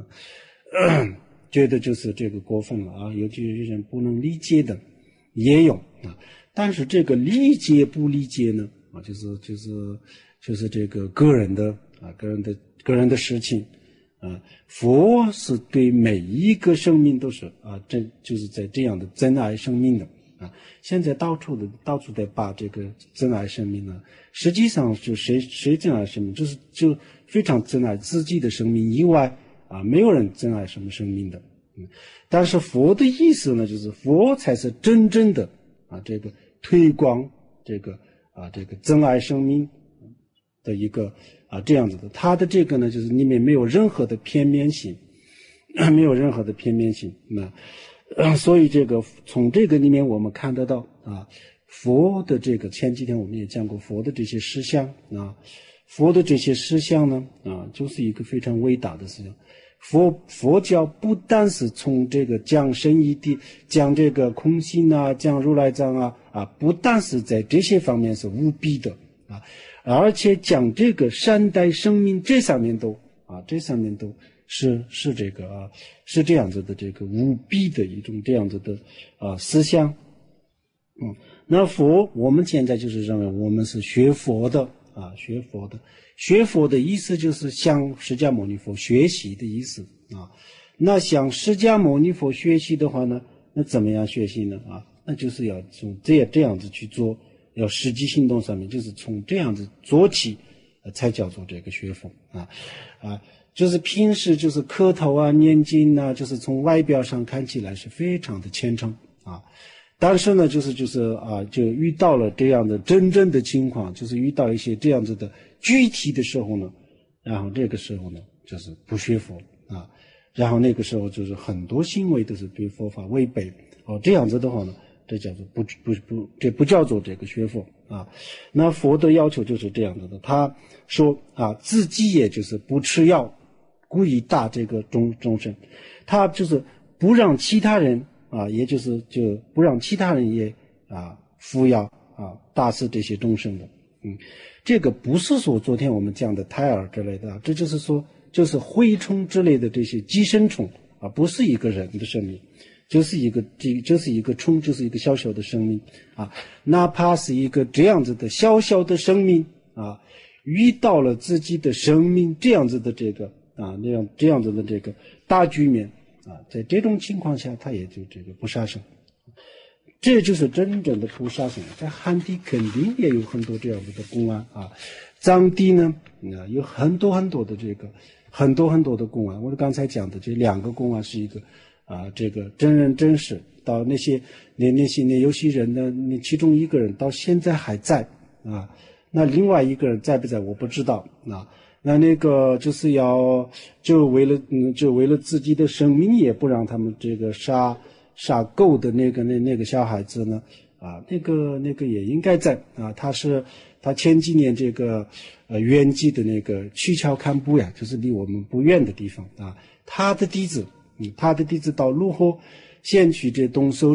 觉得就是这个过分了有些人不能理解的也有但是这个理解不理解呢就是这个个人的事情佛是对每一个生命都是就是在这样的珍爱生命的现在到处在把这个珍爱生命呢，实际上就谁珍爱生命，就非常珍爱自己的生命以外没有人珍爱什么生命的但是佛的意思呢，就是佛才是真正的这个推广这个珍爱生命的一个这样子的，他的这个呢就是里面没有任何的片面性没有任何的片面性所以这个从这个里面我们看得到佛的这个前几天我们也讲过佛的这些思想佛的这些思想呢就是一个非常伟大的思想。佛教不但是从这个讲圣义谛、讲这个空性讲如来藏不但是在这些方面是无比的而且讲这个善待生命这上面都是这个是这样子的这个无比的一种这样子的思想那我们现在就是认为我们是学佛的学佛的意思就是向释迦牟尼佛学习的意思那向释迦牟尼佛学习的话呢，那怎么样学习呢那就是要从这样子去做，要实际行动上面就是从这样子做起才叫做这个学佛就是平时就是磕头念经就是从外表上看起来是非常的虔诚但是呢就遇到了这样的真正的情况，就是遇到一些这样子的具体的时候呢，然后这个时候呢就是不学佛然后那个时候就是很多行为都是对佛法违背这样子的话呢，这叫做这不叫做这个学佛那佛的要求就是这样子的，他说自己也就是不吃药，故意打这个众生，他就是不让其他人也就不让其他人也服药打死这些众生的这个不是说昨天我们讲的胎儿之类的这就是说就是蛔虫之类的这些寄生虫不是一个人的生命，就是一个虫，就是一个小小的生命哪怕是一个这样子的小小的生命遇到了自己的生命这样子的这个这样子的这个大局面在这种情况下他也就这个不杀生，这就是真正的不杀生。在汉地肯定也有很多这样子的公案藏地呢有很多很多的这个很多很多的公案，我刚才讲的这2个公案是一个这个真人真事，到那有些人呢，其中一个人到现在还在那另外一个人在不在我不知道那个就是就为了自己的生命也不让他们这个杀狗的那个小孩子呢那个也应该在他前几年这个圆寂的那个曲桥堪布呀，就是离我们不远的地方他的弟子到陆河县去这动手术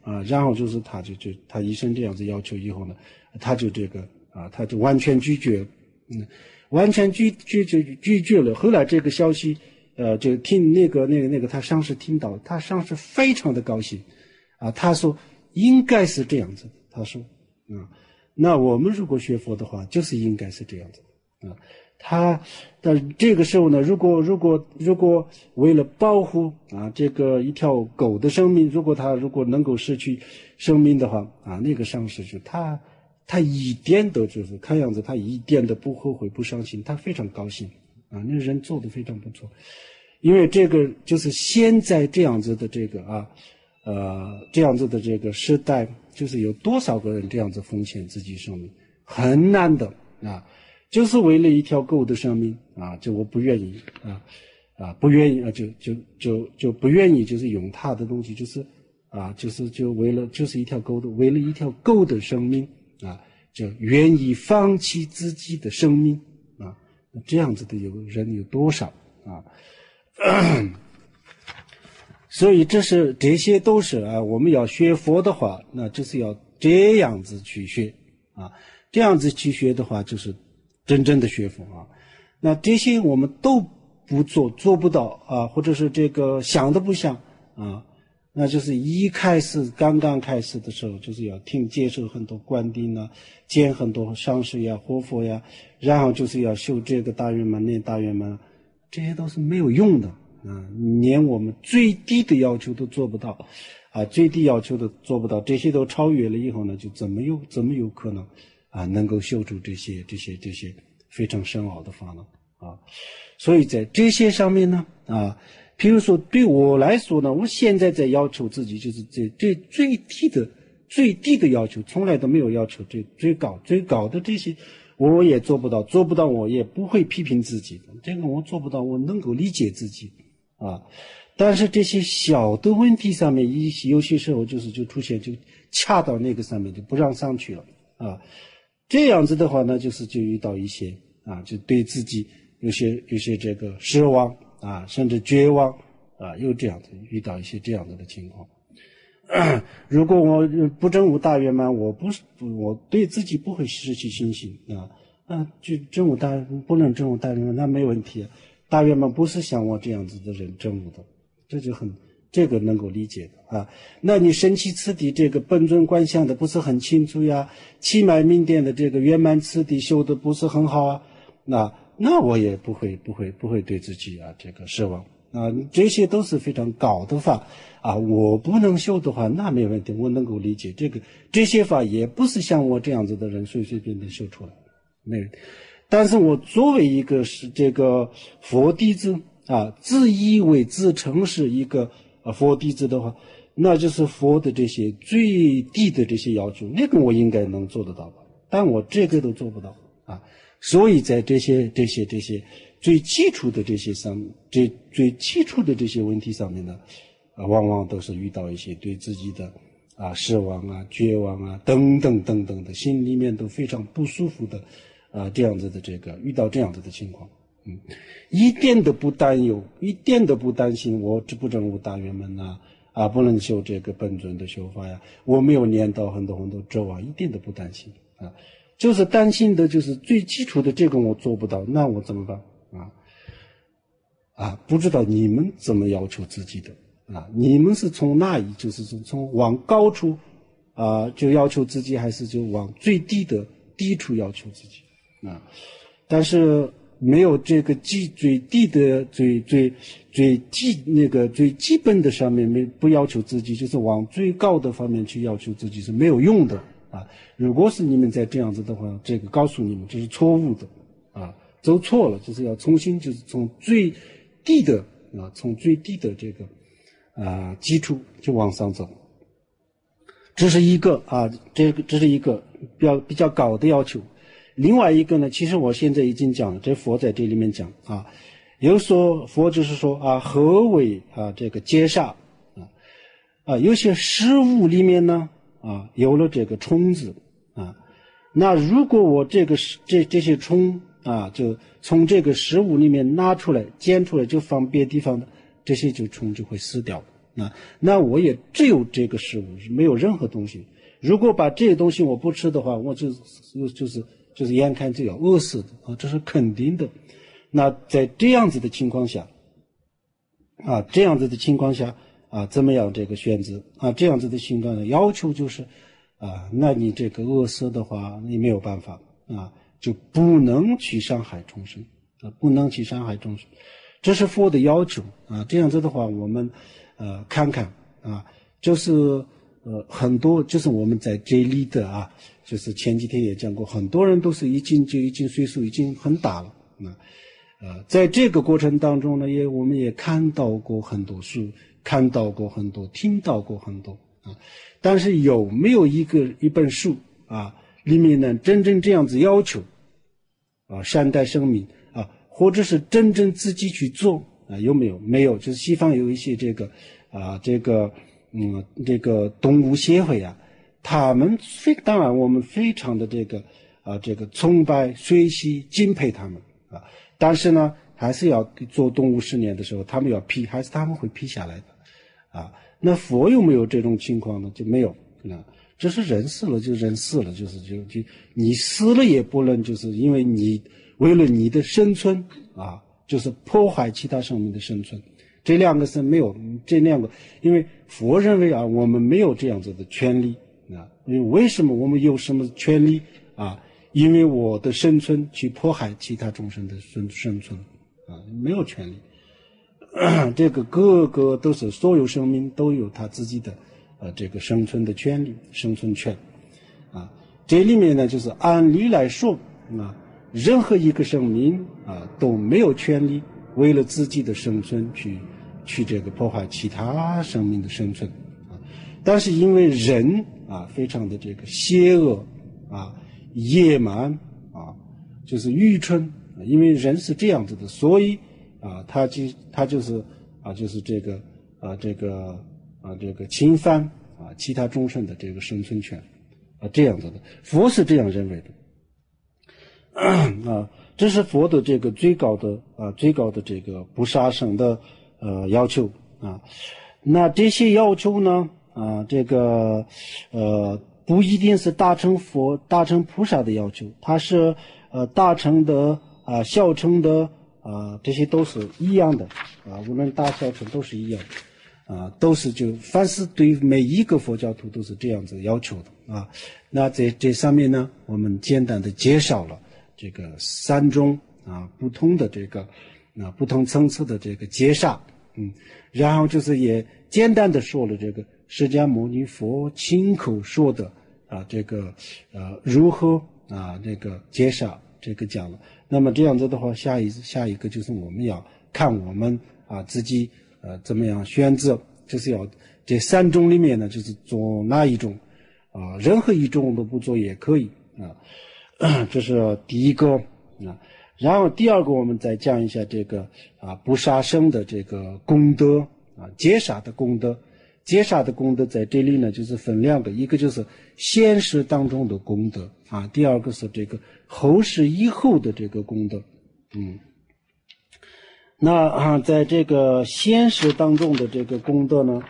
然后就是他医生这样子要求以后呢，他就他就完全拒绝，完全拒绝了。后来这个消息，就听那个他上司听到，他上司非常的高兴，他说应该是这样子，他说，那我们如果学佛的话，就是应该是这样子，但这个时候呢，如果为了保护这个一条狗的生命，如果能够失去生命的话，那个上司就他一点都就是看样子他一点都不后悔不伤心，他非常高兴那人做得非常不错。因为这个就是现在这样子的这个时代，就是有多少个人这样子奉献自己生命，很难的就是为了一条狗的生命就我不愿意不愿意就不愿意，就是用他的东西，就是为了就是一条狗的，为了一条狗的生命就愿意放弃自己的生命这样子的人有多少所以这些都是我们要学佛的话，那就是要这样子去学这样子去学的话，就是真正的学佛那这些我们都不做不到或者是这个想都不想那就是刚刚开始的时候，就是要接受很多灌顶见很多上师活佛然后就是要修这个大圆满念大圆满，这些都是没有用的连我们最低的要求都做不到最低要求都做不到，这些都超越了以后呢，就怎么有可能能够修出这些非常深奥的法呢所以在这些上面呢比如说对我来说呢，我现在在要求自己，就是这最低的要求，从来都没有要求最高的这些我也做不到我也不会批评自己的，这个我做不到，我能够理解自己但是这些小的问题上面有些时候就出现，就掐到那个上面就不让上去了这样子的话呢，就遇到一些就对自己有些这个失望甚至绝望又这样子遇到一些这样子的情况如果我不证悟大圆满，我对自己不会失去信心就不能证悟大圆满，那没问题大圆满不是像我这样子的人证悟的，这个能够理解的那你身起次第这个本尊观相的不是很清楚气脉明点的这个圆满次第修的不是很好那我也不会对自己这个失望这些都是非常高的法我不能修的话，那没问题，我能够理解这些法也不是像我这样子的人随便的修出来，没问题。但是我作为一个是这个佛弟子自以为自称是一个佛弟子的话，那就是佛的这些最低的这些要求，那个我应该能做得到的，但我这个都做不到所以在这些最基础的这些最基础的这些问题上面呢往往都是遇到一些对自己的失望绝望等等的，心里面都非常不舒服的这样子的遇到这样子的情况一点都不担忧，一点都不担心我不证悟大圆满不能修这个本尊的修法我没有念到很多咒一点都不担心就是担心的就是最基础的这个我做不到，那我怎么办不知道你们怎么要求自己的你们是从哪里，就是从往高处就要求自己，还是就往最低处要求自己但是没有这个最低的最基本的上面不要求自己，就是往最高的方面去要求自己是没有用的如果是你们在这样子的话，这个告诉你们这是错误的走错了，就是要重新就是从最低的这个基础就往上走，这是一个这是一个比较高的要求。另外一个呢，其实我现在已经讲了，这佛在这里面讲有说佛就是说何为这个结煞有些食物里面呢有了这个虫子那如果我这些虫就从这个食物里面拿出来捡出来就放别地方的，这些虫就会死掉那我也只有这个食物，没有任何东西。如果把这些东西我不吃的话，我就是眼看就要饿死的啊，这是肯定的。那在这样子的情况下怎么样这个选择这样子的情况的要求就是那你这个饿死的话，你没有办法就不能去伤害众生不能去伤害众生，这是佛的要求这样子的话，我们看看就是很多就是我们在这里的就是前几天也讲过，很多人都是已经岁数已经很大了在这个过程当中呢，我们也看到过很多书，看到过很多，听到过很多但是有没有一本书里面呢真正这样子要求善待生命或者是真正自己去做有没有？没有，就是西方有一些这个动物协会他们当然我们非常的这个崇拜、学习、敬佩他们但是呢，还是要做动物实验的时候，他们要批，还是他们会批下来的那佛有没有这种情况呢？就没有这是人死了就人死了，就你死了也不能就是因为你为了你的生存就是破坏其他生命的生存，这两个是没有这两个，因为佛认为我们没有这样子的权利因为为什么我们有什么权利因为我的生存去迫害其他众生的生存没有权利这个各个都是所有生命都有他自己的这个生存的权利，生存权这里面呢就是按理来说任何一个生命都没有权利为了自己的生存去这个破坏其他生命的生存但是因为人非常的这个邪恶野蛮就是愚蠢因为人是这样子的，所以他就是这个侵犯其他众生的这个生存权这样子的，佛是这样认为的这是佛的这个最高的这个不杀生的要求那这些要求呢这个不一定是大乘菩萨的要求，它是大乘的小乘的这些都是一样的无论大小乘都是一样都是就凡是对每一个佛教徒都是这样子要求的那这上面呢，我们简单的介绍了这个三种不同的这个不同层次的这个介绍然后就是也简单的说了这个释迦牟尼佛亲口说的这个如何这个介绍这个讲了。那么这样子的话，下一个就是我们要看我们自己怎么样选择，就是要这三种里面呢，就是做哪一种任何一种都不做也可以这是第一个然后第二个我们再讲一下这个不杀生的这个功德戒杀的功德。戒杀的功德在这里呢，就是分两个，一个就是现世当中的功德第二个是这个后世以后的这个功德那在这个现世当中的这个功德呢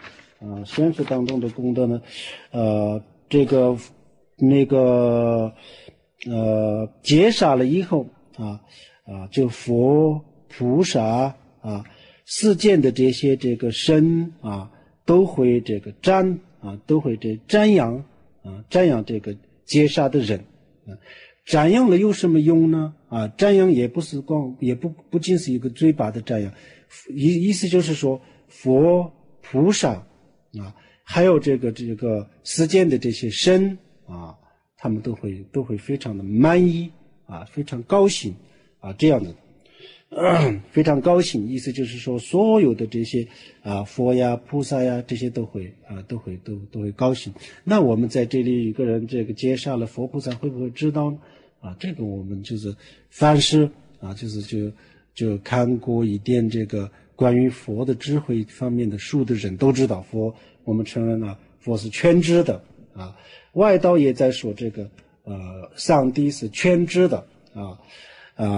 这个那个戒杀了以后就佛菩萨世间的这些这个神都会这个都会瞻仰这个戒杀的人瞻仰了有什么用呢瞻仰也不是也不仅是一个嘴巴的瞻仰，意思就是说佛菩萨还有这个世间的这些神他们都会非常的满意非常高兴这样的非常高兴，意思就是说所有的这些佛呀菩萨呀这些都会高兴。那我们在这里一个人这个介绍了佛菩萨会不会知道呢这个我们就是凡是就看过一点这个关于佛的智慧方面的书的人都知道佛，我们承认佛是全知的外道也在说这个上帝是全知的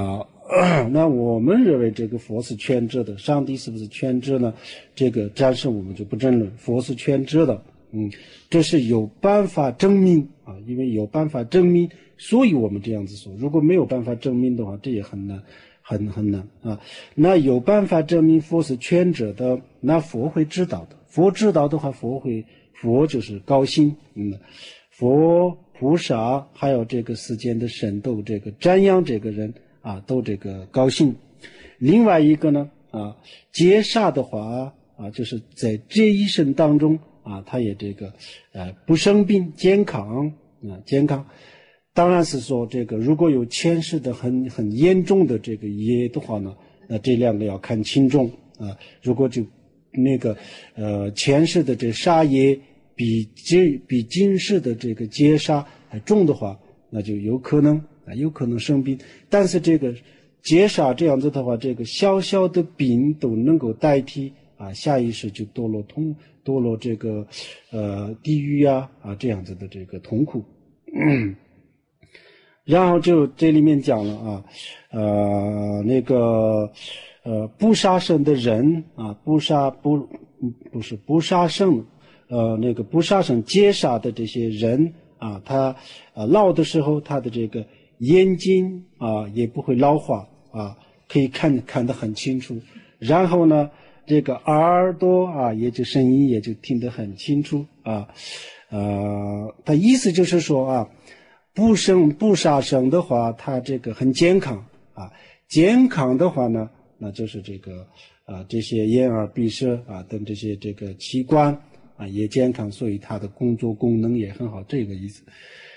那我们认为这个佛是全知的，上帝是不是全知呢？这个暂时我们就不争论，佛是全知的。这是有办法证明啊，因为有办法证明，所以我们这样子说。如果没有办法证明的话，这也很难，很难啊。那有办法证明佛是全知的，那佛会知道的。佛知道的话，佛就是高兴。佛菩萨还有这个世间的神都这个瞻仰这个人啊，都这个高兴。另外一个呢劫杀的话就是在这一生当中他也这个不生病，健康。当然是说这个如果有前世的很严重的这个业的话呢，那这两个要看轻重如果就那个前世的这杀业比今世的这个劫杀还重的话，那就有可能生病。但是这个劫杀这样子的话，这个小小的病都能够代替下意识就堕落这个地狱这样子的这个痛苦。然后就这里面讲了那个不杀生的人不杀生那个不杀生劫杀的这些人他老的时候他的这个眼睛也不会老化可以看得很清楚。然后呢这个耳朵也就声音也就听得很清楚他意思就是说不杀生的话，他这个很健康健康的话呢，那就是这个这些眼耳鼻舌等这些这个器官也健康，所以他的工作功能也很好，这个意思。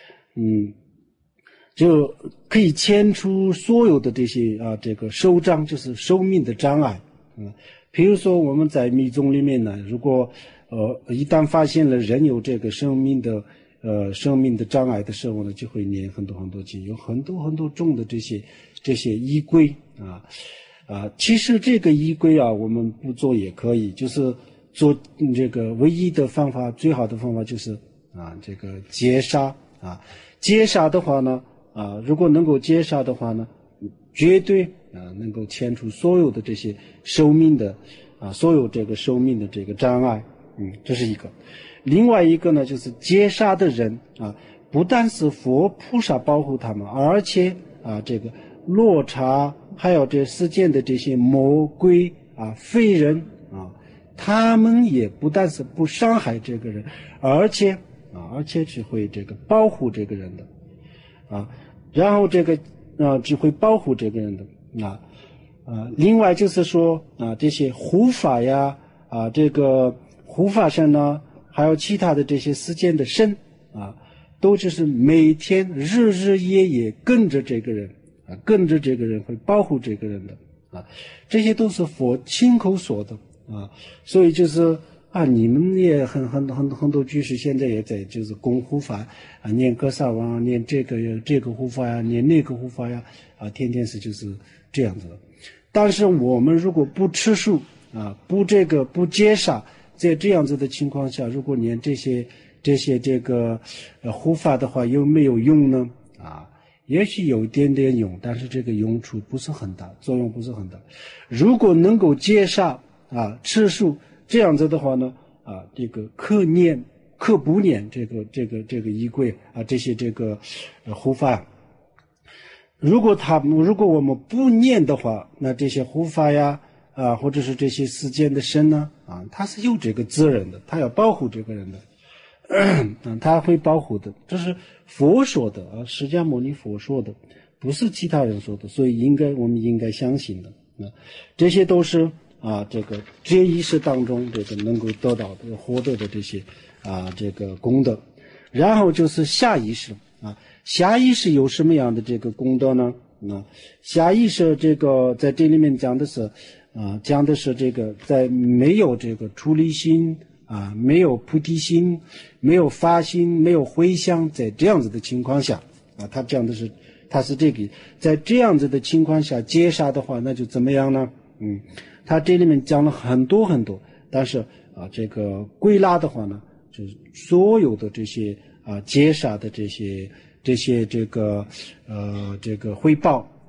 就可以切除所有的这些这个寿障，就是寿命的障碍。比如说我们在密宗里面呢，如果一旦发现了人有这个生命的障碍的时候呢，就会念很多经，有很多种的这些仪轨其实这个仪轨我们不做也可以，就是做这个唯一的方法，最好的方法就是这个劫杀劫杀的话呢如果能够劫杀的话呢，绝对能够切除所有的这些寿命的所有这个寿命的这个障碍。这是一个。另外一个呢，就是劫杀的人不但是佛菩萨保护他们，而且这个落差还有这世间的这些魔鬼非人他们也不但是不伤害这个人，而且只会这个保护这个人的然后这个只会保护这个人的另外就是说这些护法这个护法神呢，还有其他的这些世间的神都就是每天日日夜夜跟着这个人会保护这个人的这些都是佛亲口说的所以就是你们也很多居士现在也在就是供护法念格萨王念这个护法念那个护法天天是就是这样子的。但是我们如果不吃素不戒杀，在这样子的情况下，如果念这些这个护法的话，有没有用呢？也许有一点点用，但是这个用处不是很大，作用不是很大。如果能够戒杀吃素这样子的话呢这个可不念这个仪轨这些这个护法。如果我们不念的话，那这些护法或者是这些世间的神呢他是有这个责任的，他要保护这个人的他会保护的，这是佛说的释迦牟尼佛说的，不是其他人说的，所以我们应该相信的这些都是这个这一世当中这个能够得到的获得的这些这个功德。然后就是下意识下意识有什么样的这个功德呢？下意识这个在这里面讲的是这个在没有这个出离心没有菩提心，没有发心，没有回向，在这样子的情况下他讲的是他是这个在这样子的情况下劫杀的话，那就怎么样呢？他这里面讲了很多，但是这个归纳的话呢，就是所有的这些劫杀的这些这个汇报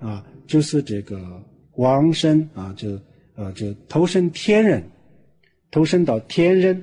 就是这个往生啊，就投身天人，投身到天人，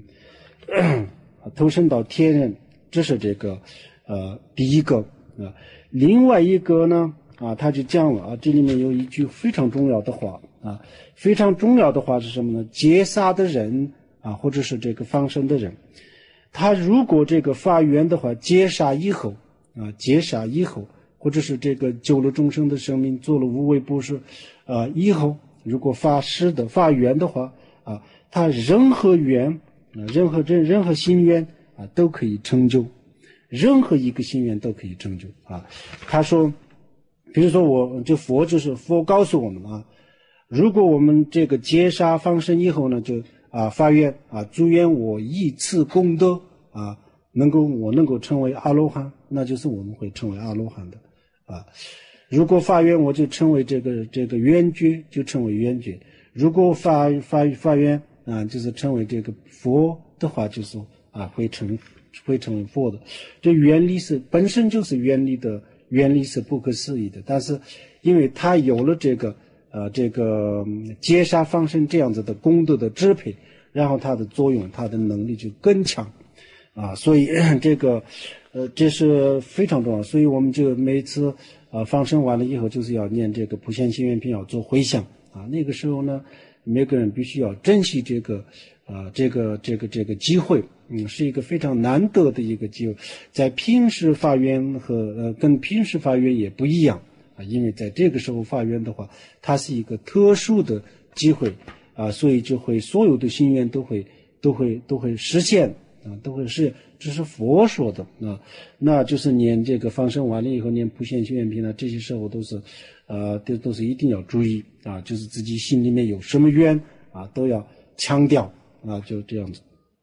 投身到天人，这是这个第一个啊。另外一个呢啊，他就讲了啊，这里面有一句非常重要的话啊，非常重要的话是什么呢？结杀的人啊，或者是这个放生的人，他如果这个发愿的话，结杀以后啊，结杀以后，或者是这个救了众生的生命，做了无畏布施以后，如果发愿的话啊，他任何愿啊，任何心愿啊都可以成就，任何一个心愿都可以成就啊。他说，比如说佛告诉我们啊，如果我们这个结杀放生以后呢，就发愿啊，祝愿我一次功德啊，我能够成为阿罗汉，那就是我们会成为阿罗汉的啊。如果发愿我就成为这个圆觉，就成为圆觉。如果发愿啊，就是成为这个佛的话，就是会成为佛的。这原理本身就是原理是不可思议的，但是因为它有了这个结杀放生这样子的功德的支配，然后它的作用，它的能力就更强啊，所以这是非常重要。所以我们就每次放生完了以后，就是要念这个普贤行愿品，要做回向啊。那个时候呢，每个人必须要珍惜这个机会，是一个非常难得的一个机会。在平时发愿跟平时发愿也不一样啊，因为在这个时候发愿的话，它是一个特殊的机会啊，所以就会所有的心愿都会实现啊，都会是。这是佛说的啊，那就是念这个放生完了以后念普贤行愿品呢，这些时候都是一定要注意啊，就是自己心里面有什么愿啊，都要强调啊，就这样子。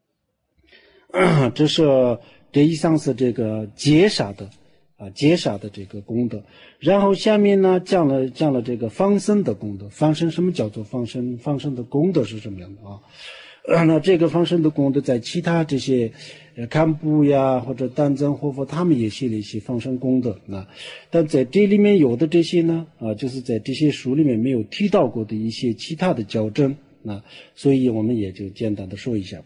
这以上是这个结杀的这个功德，然后下面呢讲了这个放生的功德。放生什么叫做放生？放生的功德是什么样的啊？那这个放生的功德在其他这些堪布呀或者丹增活佛他们也写了一些放生功德啊，但在这里面有的这些呢就是在这些书里面没有提到过的一些其他的较真啊，所以我们也就简单的说一下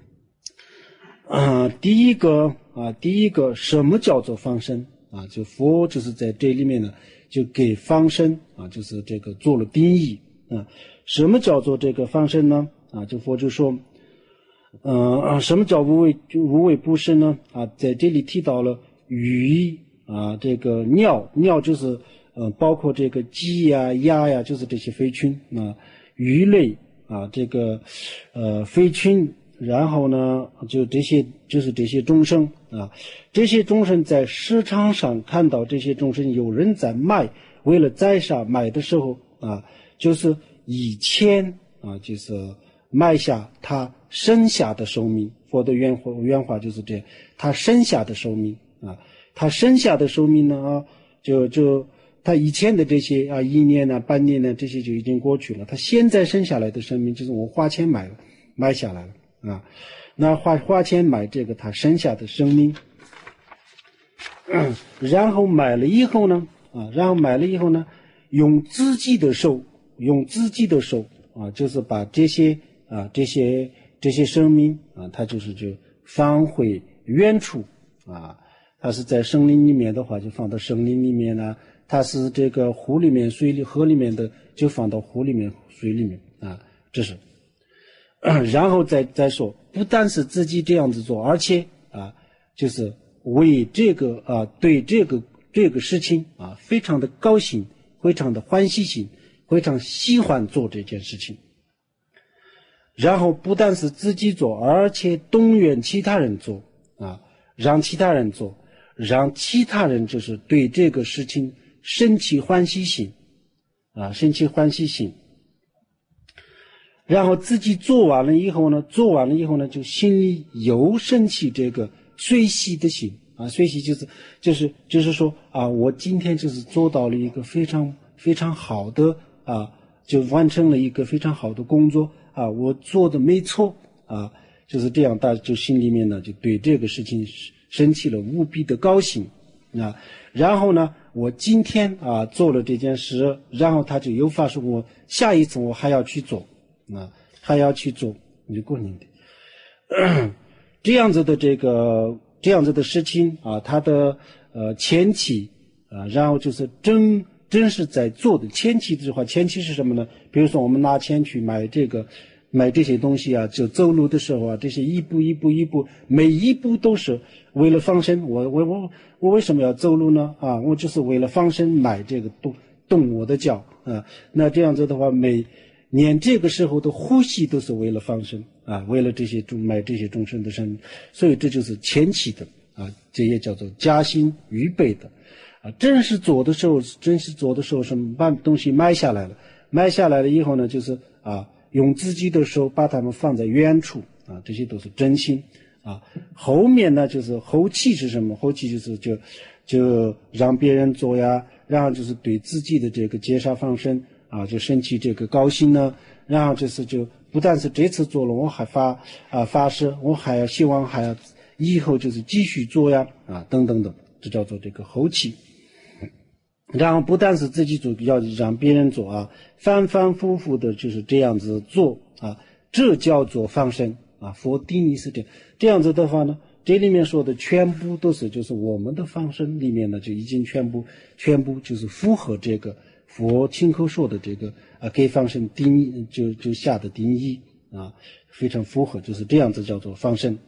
第一个什么叫做放生啊？就佛就是在这里面呢就给放生啊就是这个做了定义啊。什么叫做这个放生呢？就佛就说什么叫无畏布施呢？在这里提到了鱼这个鸟就是包括这个鸡呀鸭呀，就是这些飞禽鱼类这个飞禽，然后呢就这些就是这些众生这些众生在市场上看到这些众生有人在卖，为了宰杀买的时候就是以前就是卖下他剩下的寿命，佛的原话就是这样，他剩下的寿命他剩下的寿命呢就他以前的这些1年半年这些就已经过去了，他现在剩下来的生命就是我花钱买下来了那花钱买这个他剩下的生命然后买了以后呢用自己的手就是把这些生命它就放回原处它是在森林里面的话就放到森林里面它是这个湖里面河里面的就放到湖里面水里面这是然后再说，不但是自己这样子做，而且就是为这个对这个事情非常的高兴，非常的欢喜心，非常喜欢做这件事情。然后不但是自己做，而且动员其他人做让其他人做，让其他人就是对这个事情生起欢喜心然后自己做完了以后呢就心里又升起这个随喜的心随喜就是说我今天就是做到了一个非常非常好的就完成了一个非常好的工作我做的没错就是这样，大家就心里面呢就对这个事情升起了无比的高兴啊。然后呢，我今天啊做了这件事，然后他就又发说我下一次我还要去做啊，还要去做，你就过年的这样子的事情啊，它的前期啊，然后就是真是在做的前期的话，前期是什么呢？比如说我们拿钱去买这些东西啊，就走路的时候啊，这些一步，每一步都是为了防身。我为什么要走路呢？啊，我就是为了防身，买这个动我的脚啊。那这样子的话，每年这个时候的呼吸都是为了防身啊，为了买这些众生的生命，所以这就是前期的啊，这也叫做加心预备的。啊，真是做的时候是把东西埋下来了以后呢，就是啊，用自己的手把它们放在远处啊，这些都是真心啊。后面呢，就是后期是什么？后期就是就让别人做呀，然后就是对自己的这个戒杀放生啊，就升起这个高兴呢，然后就不但是这次做了，我还发誓，我还要希望还要以后就是继续做呀啊，等等等，这叫做这个后期。然后不但是自己做，要让别人做啊，反反复复的就是这样子做啊，这叫做放生啊。佛定义是这样子的话呢，这里面说的全部都是就是我们的放生里面呢，就已经全部就是符合这个佛亲口说的这个给放生定义就下的定义啊，非常符合，就是这样子叫做放生。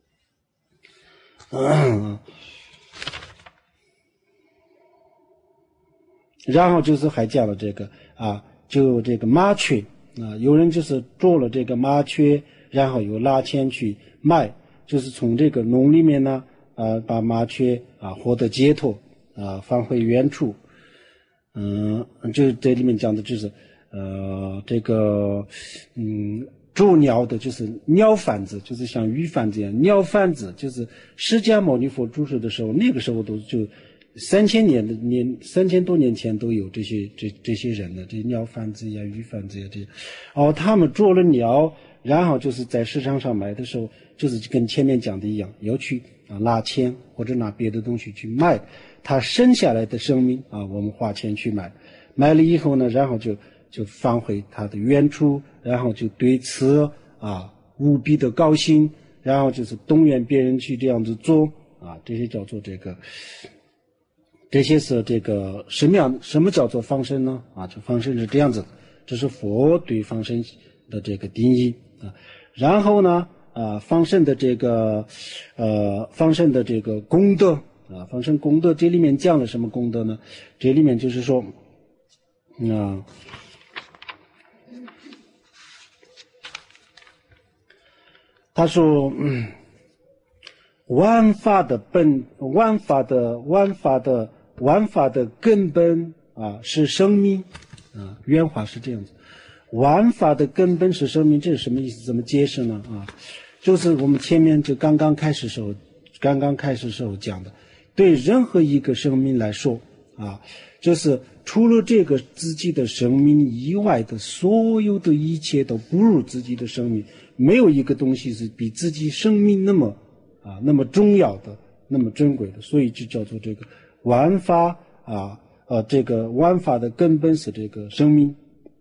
然后就是还讲了这个啊，就这个麻雀啊，有人就是做了这个麻雀，然后又拿钱去卖，就是从这个笼里面呢把麻雀啊获得解脱啊，放回原处。就这里面讲的就是捉鸟的，就是鸟贩子，就是像鱼贩子一样，鸟贩子就是释迦牟尼佛住世的时候，那个时候都就3000多年前都有这些人呢，这些鸟贩子呀、鱼贩子呀这些，他们捉了鸟，然后就是在市场上买的时候，就是跟前面讲的一样，要去拿钱或者拿别的东西去卖他生下来的生命啊，我们花钱去买了以后呢，然后就放回他的原处，然后就对此无比的高兴，然后就是动员别人去这样子做啊，这些叫做这些是这个什么叫做放生呢？啊，就放生是这样子，这是佛对放生的这个定义啊。然后呢，放生的这个功德啊，放生功德这里面讲了什么功德呢？这里面就是说，他说，万法的根本啊是生命啊，原话是这样子。万法的根本是生命，这是什么意思？怎么解释呢？啊，就是我们前面就刚刚开始时候讲的，对任何一个生命来说啊，就是除了这个自己的生命以外的所有的一切都不如自己的生命，没有一个东西是比自己生命那么重要的，那么珍贵的，所以就叫做这个万法这个万法的根本是这个生命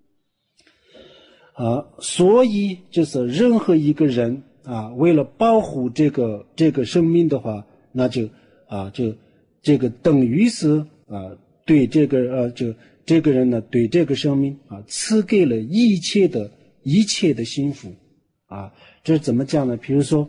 所以就是任何一个人为了保护这个生命的话，那就这个等于是对这个这个人呢，对这个生命赐给了一切的幸福这是怎么讲呢？比如说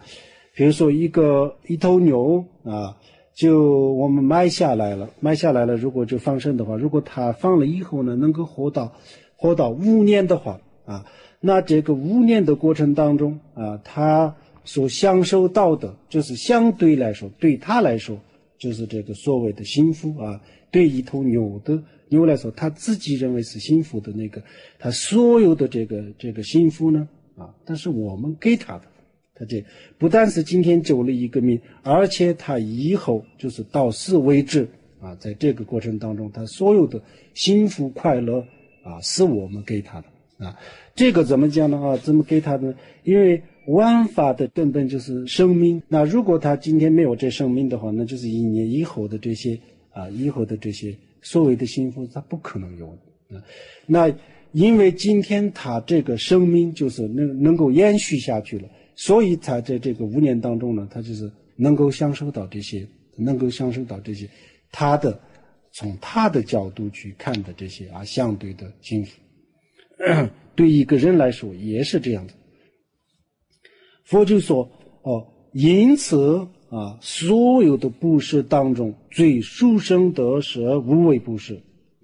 一头牛就我们买下来了，如果就放生的话，如果它放了以后呢，能够活到5年的话那这个5年的过程当中他所享受到的，就是相对来说，对他来说，就是这个所谓的幸福对一头牛来说，他自己认为是幸福的那个，他所有的这个幸福呢但是我们给他的，他这不但是今天救了一个命，而且他以后就是到死为止在这个过程当中，他所有的幸福快乐是我们给他的这个怎么讲呢怎么给他的？因为万法的根本就是生命。那如果他今天没有这生命的话，那就是1年以后的这些所谓的幸福，他不可能有的。那因为今天他这个生命就是能够延续下去了，所以他在这个5年当中呢，他就是能够享受到这些从他的角度去看的这些相对的幸福。对一个人来说也是这样的。佛就说因此所有的布施当中最殊胜的是无为布施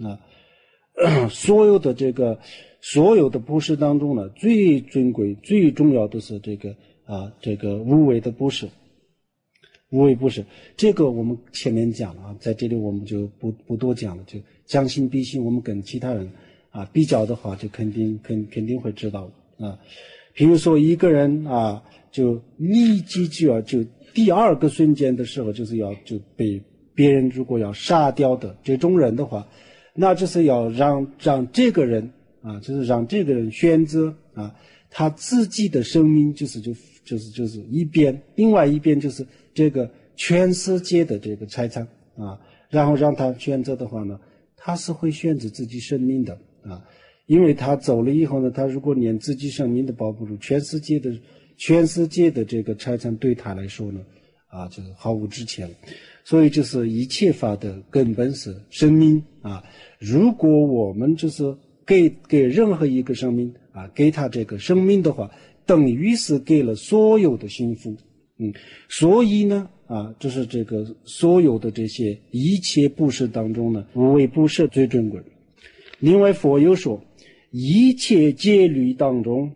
所有的布施当中呢，最尊贵最重要的是这个无为的布施。无为布施这个我们前面讲了在这里我们就不多讲了，就将心比心，我们跟其他人比较的话就肯定会知道比如说一个人就立即就第2个瞬间的时候就被别人如果要杀掉的这种人的话，那就是要让这个人就是让这个人选择他自己的生命就是一边，另外一边就是这个全世界的这个财产然后让他选择的话呢，他是会选择自己生命的因为他走了以后呢，他如果连自己生命都保不住，全世界的这个财产对他来说呢就是毫无值钱了。所以就是一切法的根本是生命如果我们就是给任何一个生命给他这个生命的话，等于是给了所有的幸福所以呢就是这个所有的这些一切布施当中呢，无为布施最珍贵。另外佛又说一切戒律当中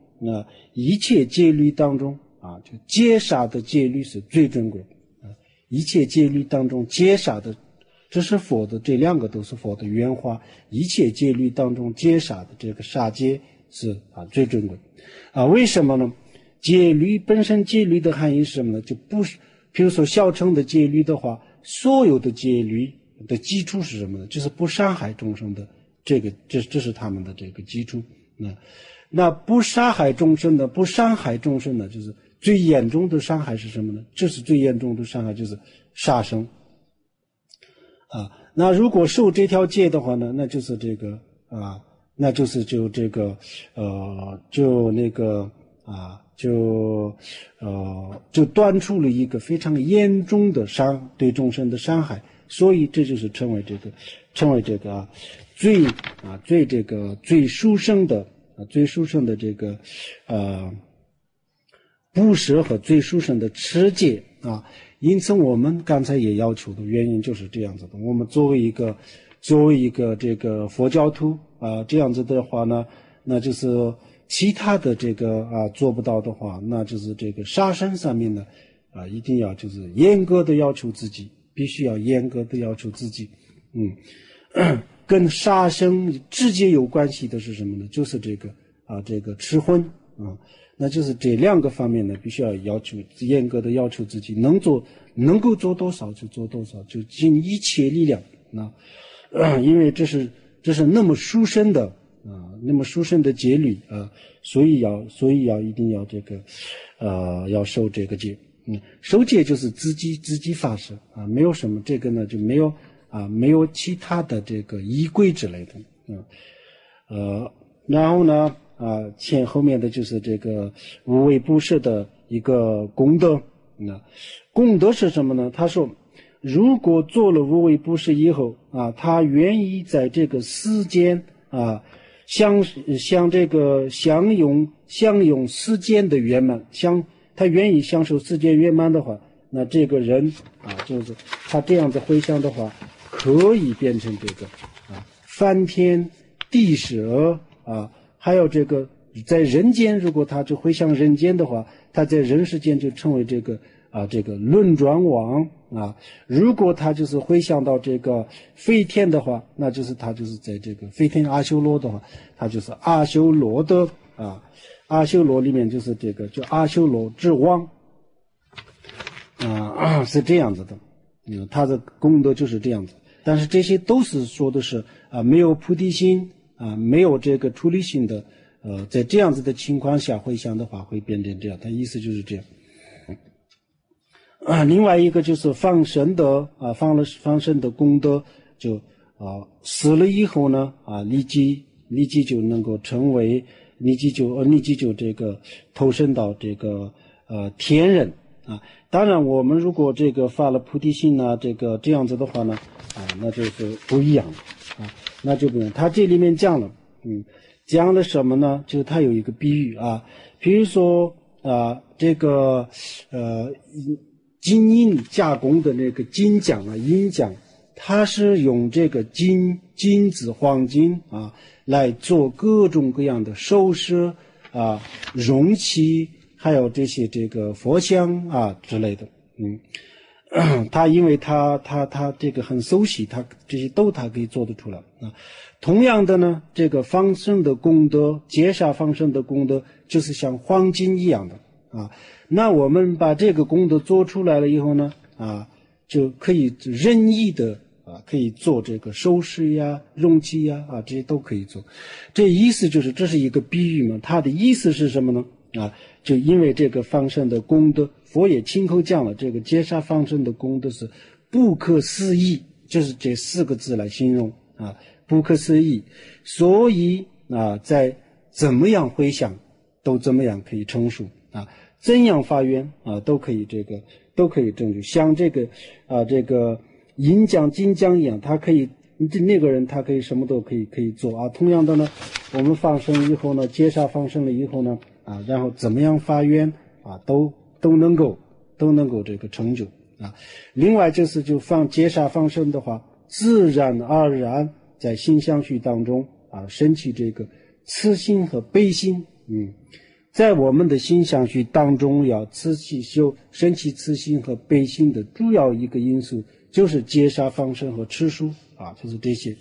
就戒杀的戒律是最珍贵一切戒律当中戒杀的，这是佛的，这2个都是佛的原话。一切戒律当中戒杀的这个杀戒是最珍贵为什么呢？戒律本身，戒律的含义是什么呢？就不是比如说小乘的戒律的话，所有的戒律的基础是什么呢？就是不伤害众生的这是他们的这个基础那不杀害众生的，不伤害众生的，就是最严重的伤害是什么呢？这是最严重的伤害，就是杀生那如果受这条戒的话呢，那就是这个那就是就断除了一个非常严重的对众生的伤害，所以这就是成为这个最殊胜的这个布施和最殊胜的持戒因此我们刚才也要求的原因就是这样子的。我们作为一个这个佛教徒这样子的话呢，那就是其他的这个做不到的话，那就是这个杀生上面呢一定要就是严格的要求自己，必须要严格的要求自己跟杀生直接有关系的是什么呢？就是这个吃荤那就是这2个方面呢，必须要严格的要求自己，能够做多少就做多少，就尽一切力量因为这是那么殊胜的戒律所以一定要这个要受这个戒受戒就是自己发誓没有什么这个呢就没有其他的这个仪规之类的然后呢后面的就是这个无为布施的一个功德功德是什么呢？他说如果做了无为布施以后他愿意在这个世间这个享用世间的圆满，他愿意享受世间圆满的话，那这个人就是他这样子回向的话，可以变成这个梵天地舍还有这个在人间，如果他就回向人间的话，他在人世间就成为这个轮转王如果他就是回向到这个飞天的话，那就是他就是在这个飞天阿修罗的话，他就是阿修罗的阿修罗里面就是这个叫阿修罗之王是这样子的他的功德就是这样子。但是这些都是说的是没有菩提心没有这个出离心的在这样子的情况下回向的话会变成这样，他意思就是这样。另外一个就是放生的放生的功德，就死了以后呢立即就能够成为立即就这个投身到这个天人当然我们如果这个发了菩提心这样子的话呢那就是不一样的那就不一样。他这里面讲了什么呢？就是他有一个比喻比如说这个金银加工的那个金奖银奖，它是用这个金子黄金来做各种各样的首饰容器，还有这些这个佛像之类的他因为他这个很熟悉，他这些他可以做得出来同样的呢，这个放生的功德，劫杀放生的功德就是像黄金一样的那我们把这个功德做出来了以后呢就可以任意的可以做这个首饰呀容器呀这些都可以做。这意思就是这是一个比喻嘛，它的意思是什么呢就因为这个放生的功德，佛也亲口讲了，这个劫杀放生的功德是不可思议，就是这4个字来形容不可思议。所以在怎么样回向都怎么样可以成熟怎样发愿都可以证据。像这个银奖金奖一样，他可以那个人他可以什么都可以做同样的呢，我们放生以后呢，劫杀放生了以后呢然后怎么样发愿都能够这个成就另外就劫杀放生的话，自然而然在心相续当中升起这个慈心和悲心在我们的心相续当中要升起慈心和悲心的主要一个因素就是劫杀放生和吃素就是这些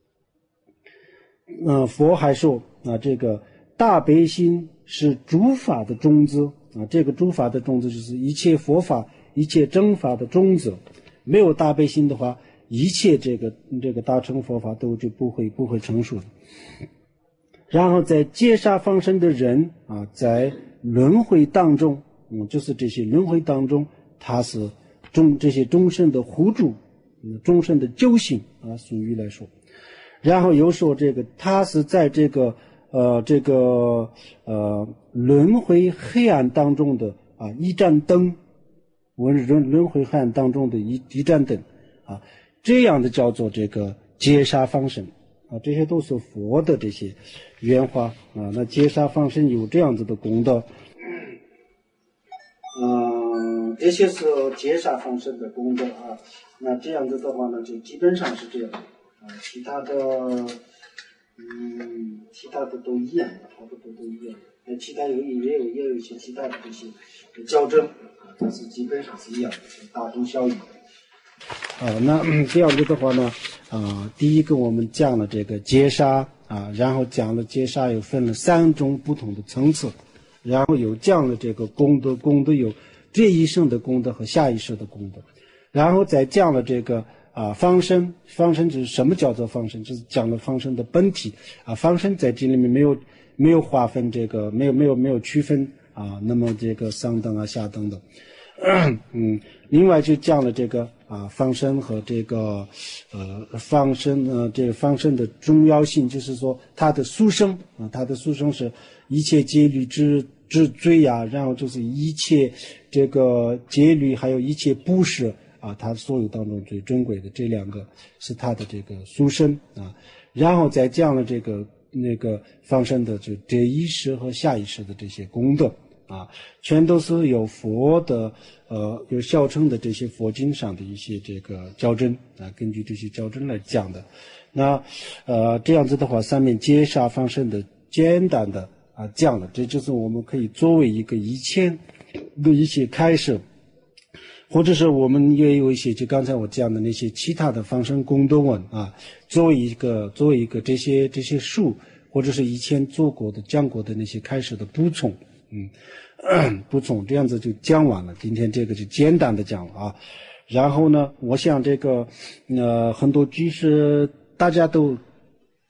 佛还说这个大悲心是诸法的种子这个诸法的种子就是一切佛法一切正法的种子，没有大悲心的话，一切这个大乘佛法都就不会成熟的。然后在劫杀放生的人在轮回当中就是这些轮回当中，他是这些众生的护助，众生的救星属于来说。然后又说这个他是在这个轮回黑暗当中的一盏灯，轮回黑暗当中的一盏灯这样的叫做这个劫杀放生这些都是佛的这些原话那劫杀放生有这样子的功德这些是劫杀放生的功德那这样子的话呢，就基本上是这样其他的都一样差不多都一样其他也有一些其他的这些校正但是基本上是一样的，大同小异那这样子的话呢第一个我们讲了这个劫杀然后讲了劫杀又分了3种不同的层次，然后又讲了这个功德有这一生的功德和下一世的功德，然后再讲了这个放生就是什么叫做放生，就是讲了放生的本体放生在这里面没有划分这个没有区分那么这个上等下等的另外就讲了这个放生和这个放生这个放生的重要性，就是说它的殊胜它的殊胜是一切戒律之最然后就是一切这个戒律还有一切布施它所有当中最珍贵的这2个是它的这个殊胜然后再讲了这个那个放生的就这一世和下一世的这些功德全都是有佛的有小乘的这些佛经上的一些这个校正根据这些校正来讲的。那这样子的话，上面劫杀放生的简单的讲了，这就是我们可以作为一个以前的一些开始，或者是我们也有一些就刚才我讲的那些其他的放生功德文作为一个这些书或者是以前做过的讲过的那些开始的补充补充，这样子就讲完了。今天这个就简单的讲了然后呢，我想这个很多居士大家都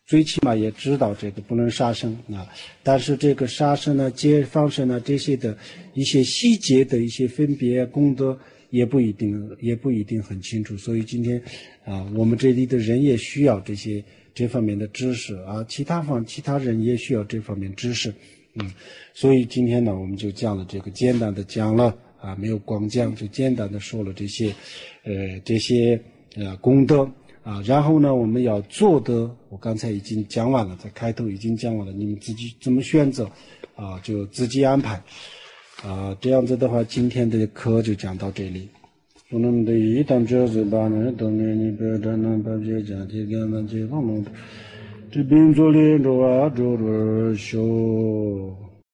最起码也知道这个不能杀生啊，但是这个杀生呢、放生呢这些的一些细节的一些分别功德也不一定很清楚，所以今天我们这里的人也需要这方面的知识啊，其他人也需要这方面知识，所以今天呢，我们就讲了这个简单的讲了啊，没有光讲，就简单的说了这些功德。然后呢，我们要做的，我刚才已经讲完了，在开头已经讲完了，你们自己怎么选择就自己安排这样子的话，今天的课就讲到这里。不能的一旦就是把人等人你不要能把这家庭跟那这方面这边做连着做修。